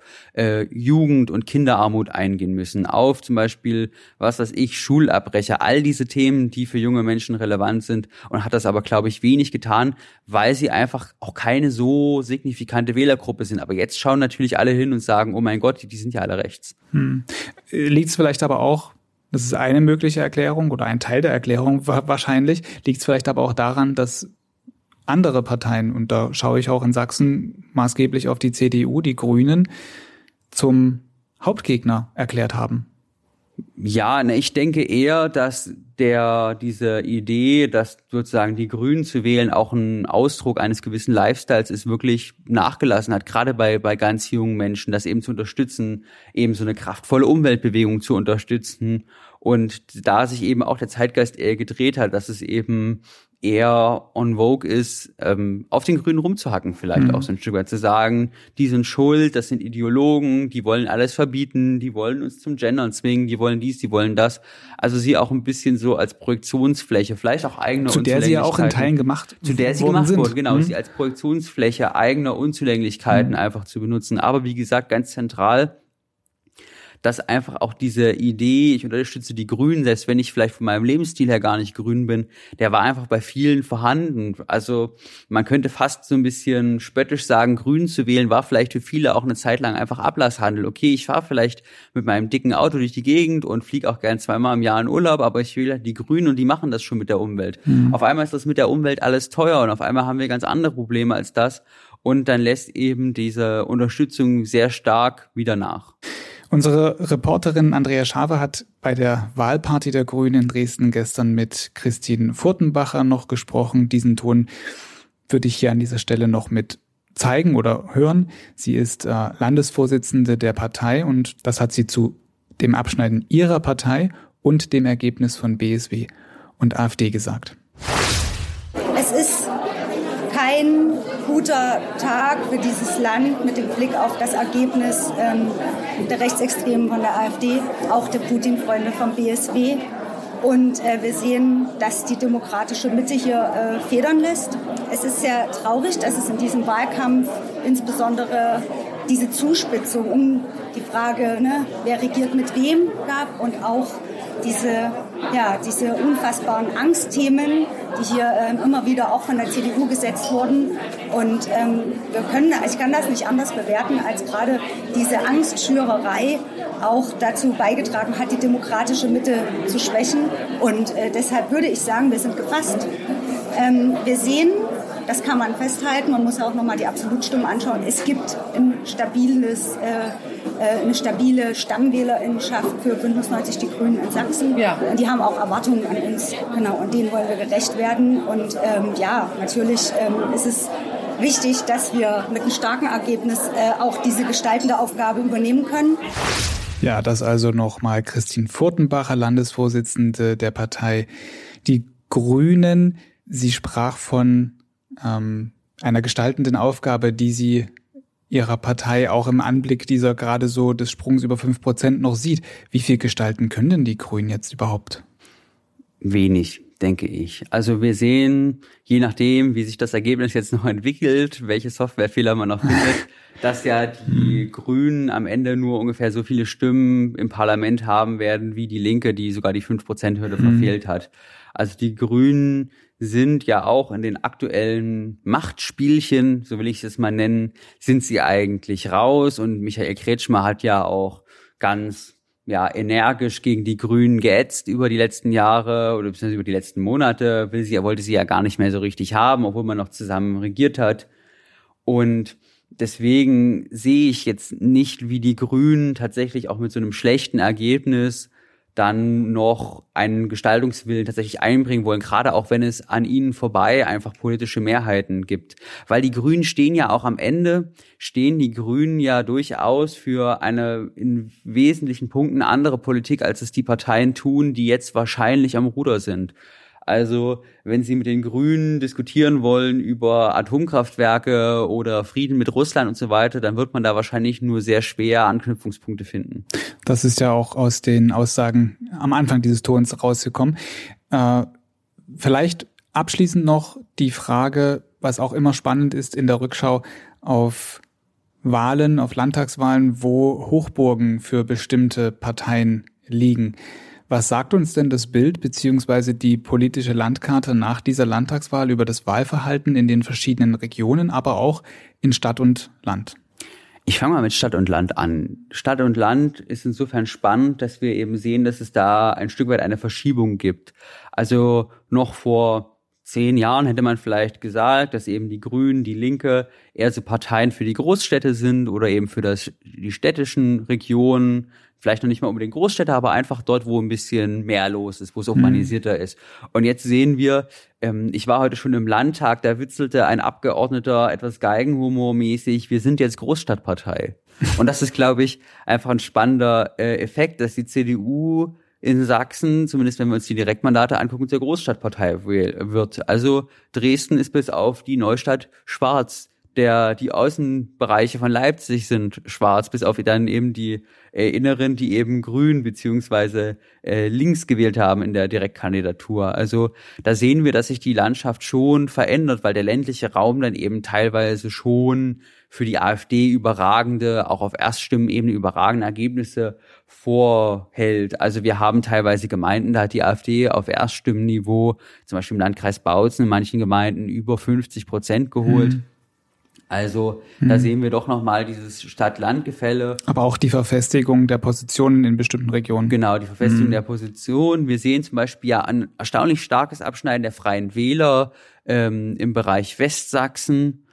Jugend- und Kinderarmut eingehen müssen, auf zum Beispiel, Schulabbrecher, all diese Themen, die für junge Menschen relevant sind, und hat das aber, glaube ich, wenig getan, weil sie einfach auch keine so signifikante Wählergruppe sind. Aber jetzt schauen natürlich alle hin und sagen, oh mein Gott, die sind ja alle rechts. Liegt es vielleicht aber auch, das ist eine mögliche Erklärung oder ein Teil der Erklärung wahrscheinlich, liegt es vielleicht aber auch daran, dass andere Parteien, und da schaue ich auch in Sachsen maßgeblich auf die CDU, die Grünen, zum Hauptgegner erklärt haben. Ja, ich denke eher, dass diese Idee, dass sozusagen die Grünen zu wählen auch ein Ausdruck eines gewissen Lifestyles ist, wirklich nachgelassen hat, gerade bei ganz jungen Menschen, das eben zu unterstützen, eben so eine kraftvolle Umweltbewegung zu unterstützen. Und da sich eben auch der Zeitgeist eher gedreht hat, dass es eben eher on vogue ist, auf den Grünen rumzuhacken vielleicht auch so ein Stück weit, zu sagen, die sind schuld, das sind Ideologen, die wollen alles verbieten, die wollen uns zum Gendern zwingen, die wollen dies, die wollen das. Also sie auch ein bisschen so als Projektionsfläche, vielleicht auch eigene Unzulänglichkeiten. Zu der sie ja auch in Teilen gemacht wurde, genau, sie als Projektionsfläche eigener Unzulänglichkeiten einfach zu benutzen. Aber wie gesagt, ganz zentral, dass einfach auch diese Idee, ich unterstütze die Grünen, selbst wenn ich vielleicht von meinem Lebensstil her gar nicht grün bin, der war einfach bei vielen vorhanden. Also man könnte fast so ein bisschen spöttisch sagen, Grün zu wählen war vielleicht für viele auch eine Zeit lang einfach Ablasshandel. Okay, ich fahre vielleicht mit meinem dicken Auto durch die Gegend und fliege auch gern 2-mal im Jahr in Urlaub, aber ich wähle die Grünen und die machen das schon mit der Umwelt. Auf einmal ist das mit der Umwelt alles teuer und auf einmal haben wir ganz andere Probleme als das. Und dann lässt eben diese Unterstützung sehr stark wieder nach. Unsere Reporterin Andrea Schawe hat bei der Wahlparty der Grünen in Dresden gestern mit Christine Furtenbacher noch gesprochen. Diesen Ton würde ich hier an dieser Stelle noch mit zeigen oder hören. Sie ist Landesvorsitzende der Partei und das hat sie zu dem Abschneiden ihrer Partei und dem Ergebnis von BSW und AfD gesagt. Es ist kein guter Tag für dieses Land mit dem Blick auf das Ergebnis der Rechtsextremen von der AfD, auch der Putin-Freunde vom BSW. Und wir sehen, dass die demokratische Mitte hier federn lässt. Es ist sehr traurig, dass es in diesem Wahlkampf insbesondere diese Zuspitzung um die Frage, wer regiert mit wem gab und auch diese unfassbaren Angstthemen, die hier immer wieder auch von der CDU gesetzt wurden. Und ich kann das nicht anders bewerten, als gerade diese Angstschürerei auch dazu beigetragen hat, die demokratische Mitte zu schwächen. Und deshalb würde ich sagen, wir sind gefasst. Wir sehen, das kann man festhalten, man muss auch nochmal die Absolutstimmen anschauen. Es gibt eine stabile Stammwählerinnenschaft für Bündnis 90 Die Grünen in Sachsen. Ja. Und die haben auch Erwartungen an uns. Genau, und denen wollen wir gerecht werden. Und natürlich ist es wichtig, dass wir mit einem starken Ergebnis auch diese gestaltende Aufgabe übernehmen können. Ja, das also nochmal Christine Furtenbacher, Landesvorsitzende der Partei Die Grünen. Sie sprach von einer gestaltenden Aufgabe, die sie ihrer Partei auch im Anblick dieser gerade so des Sprungs über 5% noch sieht. Wie viel gestalten können denn die Grünen jetzt überhaupt? Wenig, denke ich. Also wir sehen, je nachdem, wie sich das Ergebnis jetzt noch entwickelt, welche Softwarefehler man noch findet, dass ja die Grünen am Ende nur ungefähr so viele Stimmen im Parlament haben werden, wie die Linke, die sogar die 5%-Hürde verfehlt hat. Also die Grünen sind ja auch in den aktuellen Machtspielchen, so will ich es mal nennen, sind sie eigentlich raus. Und Michael Kretschmer hat ja auch ganz energisch gegen die Grünen geätzt über die letzten Jahre oder beziehungsweise über die letzten Monate. Wollte sie ja gar nicht mehr so richtig haben, obwohl man noch zusammen regiert hat. Und deswegen sehe ich jetzt nicht, wie die Grünen tatsächlich auch mit so einem schlechten Ergebnis dann noch einen Gestaltungswillen tatsächlich einbringen wollen, gerade auch wenn es an ihnen vorbei einfach politische Mehrheiten gibt. Weil die Grünen stehen ja die Grünen ja durchaus für eine in wesentlichen Punkten andere Politik, als es die Parteien tun, die jetzt wahrscheinlich am Ruder sind. Also wenn Sie mit den Grünen diskutieren wollen über Atomkraftwerke oder Frieden mit Russland und so weiter, dann wird man da wahrscheinlich nur sehr schwer Anknüpfungspunkte finden. Das ist ja auch aus den Aussagen am Anfang dieses Tons rausgekommen. Vielleicht abschließend noch die Frage, was auch immer spannend ist in der Rückschau auf Wahlen, auf Landtagswahlen, wo Hochburgen für bestimmte Parteien liegen. Was sagt uns denn das Bild bzw. die politische Landkarte nach dieser Landtagswahl über das Wahlverhalten in den verschiedenen Regionen, aber auch in Stadt und Land? Ich fange mal mit Stadt und Land an. Stadt und Land ist insofern spannend, dass wir eben sehen, dass es da ein Stück weit eine Verschiebung gibt. Also noch vor 10 Jahren hätte man vielleicht gesagt, dass eben die Grünen, die Linke eher so Parteien für die Großstädte sind oder eben für die städtischen Regionen, vielleicht noch nicht mal unbedingt Großstädte, aber einfach dort, wo ein bisschen mehr los ist, wo es urbanisierter ist. Und jetzt sehen wir, ich war heute schon im Landtag, da witzelte ein Abgeordneter etwas geigenhumormäßig, wir sind jetzt Großstadtpartei. Und das ist, glaube ich, einfach ein spannender Effekt, dass die CDU in Sachsen, zumindest wenn wir uns die Direktmandate angucken, zur Großstadtpartei wird. Also Dresden ist bis auf die Neustadt schwarz. Die Außenbereiche von Leipzig sind schwarz, bis auf dann eben die Inneren, die eben grün beziehungsweise links gewählt haben in der Direktkandidatur. Also da sehen wir, dass sich die Landschaft schon verändert, weil der ländliche Raum dann eben teilweise schon für die AfD überragende, auch auf Erststimmenebene überragende Ergebnisse vorhält. Also wir haben teilweise Gemeinden, da hat die AfD auf Erststimmenniveau, zum Beispiel im Landkreis Bautzen, in manchen Gemeinden über 50% geholt. Also da sehen wir doch nochmal dieses Stadt-Land-Gefälle. Aber auch die Verfestigung der Positionen in bestimmten Regionen. Genau, die Verfestigung der Position. Wir sehen zum Beispiel ja ein erstaunlich starkes Abschneiden der Freien Wähler im Bereich Westsachsen.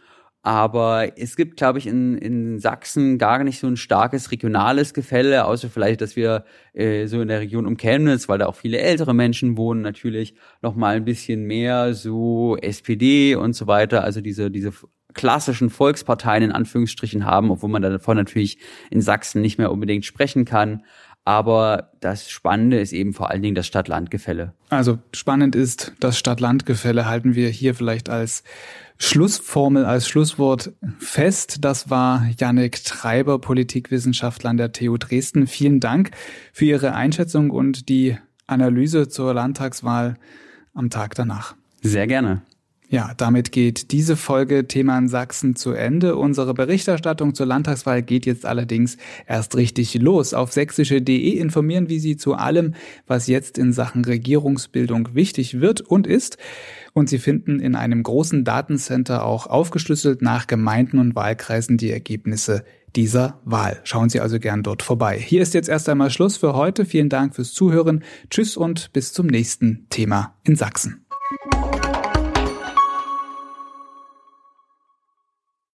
Aber es gibt, glaube ich, in Sachsen gar nicht so ein starkes regionales Gefälle, außer vielleicht, dass wir so in der Region um Chemnitz, weil da auch viele ältere Menschen wohnen, natürlich noch mal ein bisschen mehr so SPD und so weiter, also diese klassischen Volksparteien in Anführungsstrichen haben, obwohl man davon natürlich in Sachsen nicht mehr unbedingt sprechen kann. Aber das Spannende ist eben vor allen Dingen das Stadt-Land-Gefälle. Also spannend ist das Stadt-Land-Gefälle, halten wir hier vielleicht als Schlussformel, als Schlusswort fest. Das war Jannik Treiber, Politikwissenschaftler an der TU Dresden. Vielen Dank für Ihre Einschätzung und die Analyse zur Landtagswahl am Tag danach. Sehr gerne. Ja, damit geht diese Folge Thema in Sachsen zu Ende. Unsere Berichterstattung zur Landtagswahl geht jetzt allerdings erst richtig los. Auf sächsische.de informieren wir Sie zu allem, was jetzt in Sachen Regierungsbildung wichtig wird und ist. Und Sie finden in einem großen Datencenter auch aufgeschlüsselt nach Gemeinden und Wahlkreisen die Ergebnisse dieser Wahl. Schauen Sie also gern dort vorbei. Hier ist jetzt erst einmal Schluss für heute. Vielen Dank fürs Zuhören. Tschüss und bis zum nächsten Thema in Sachsen.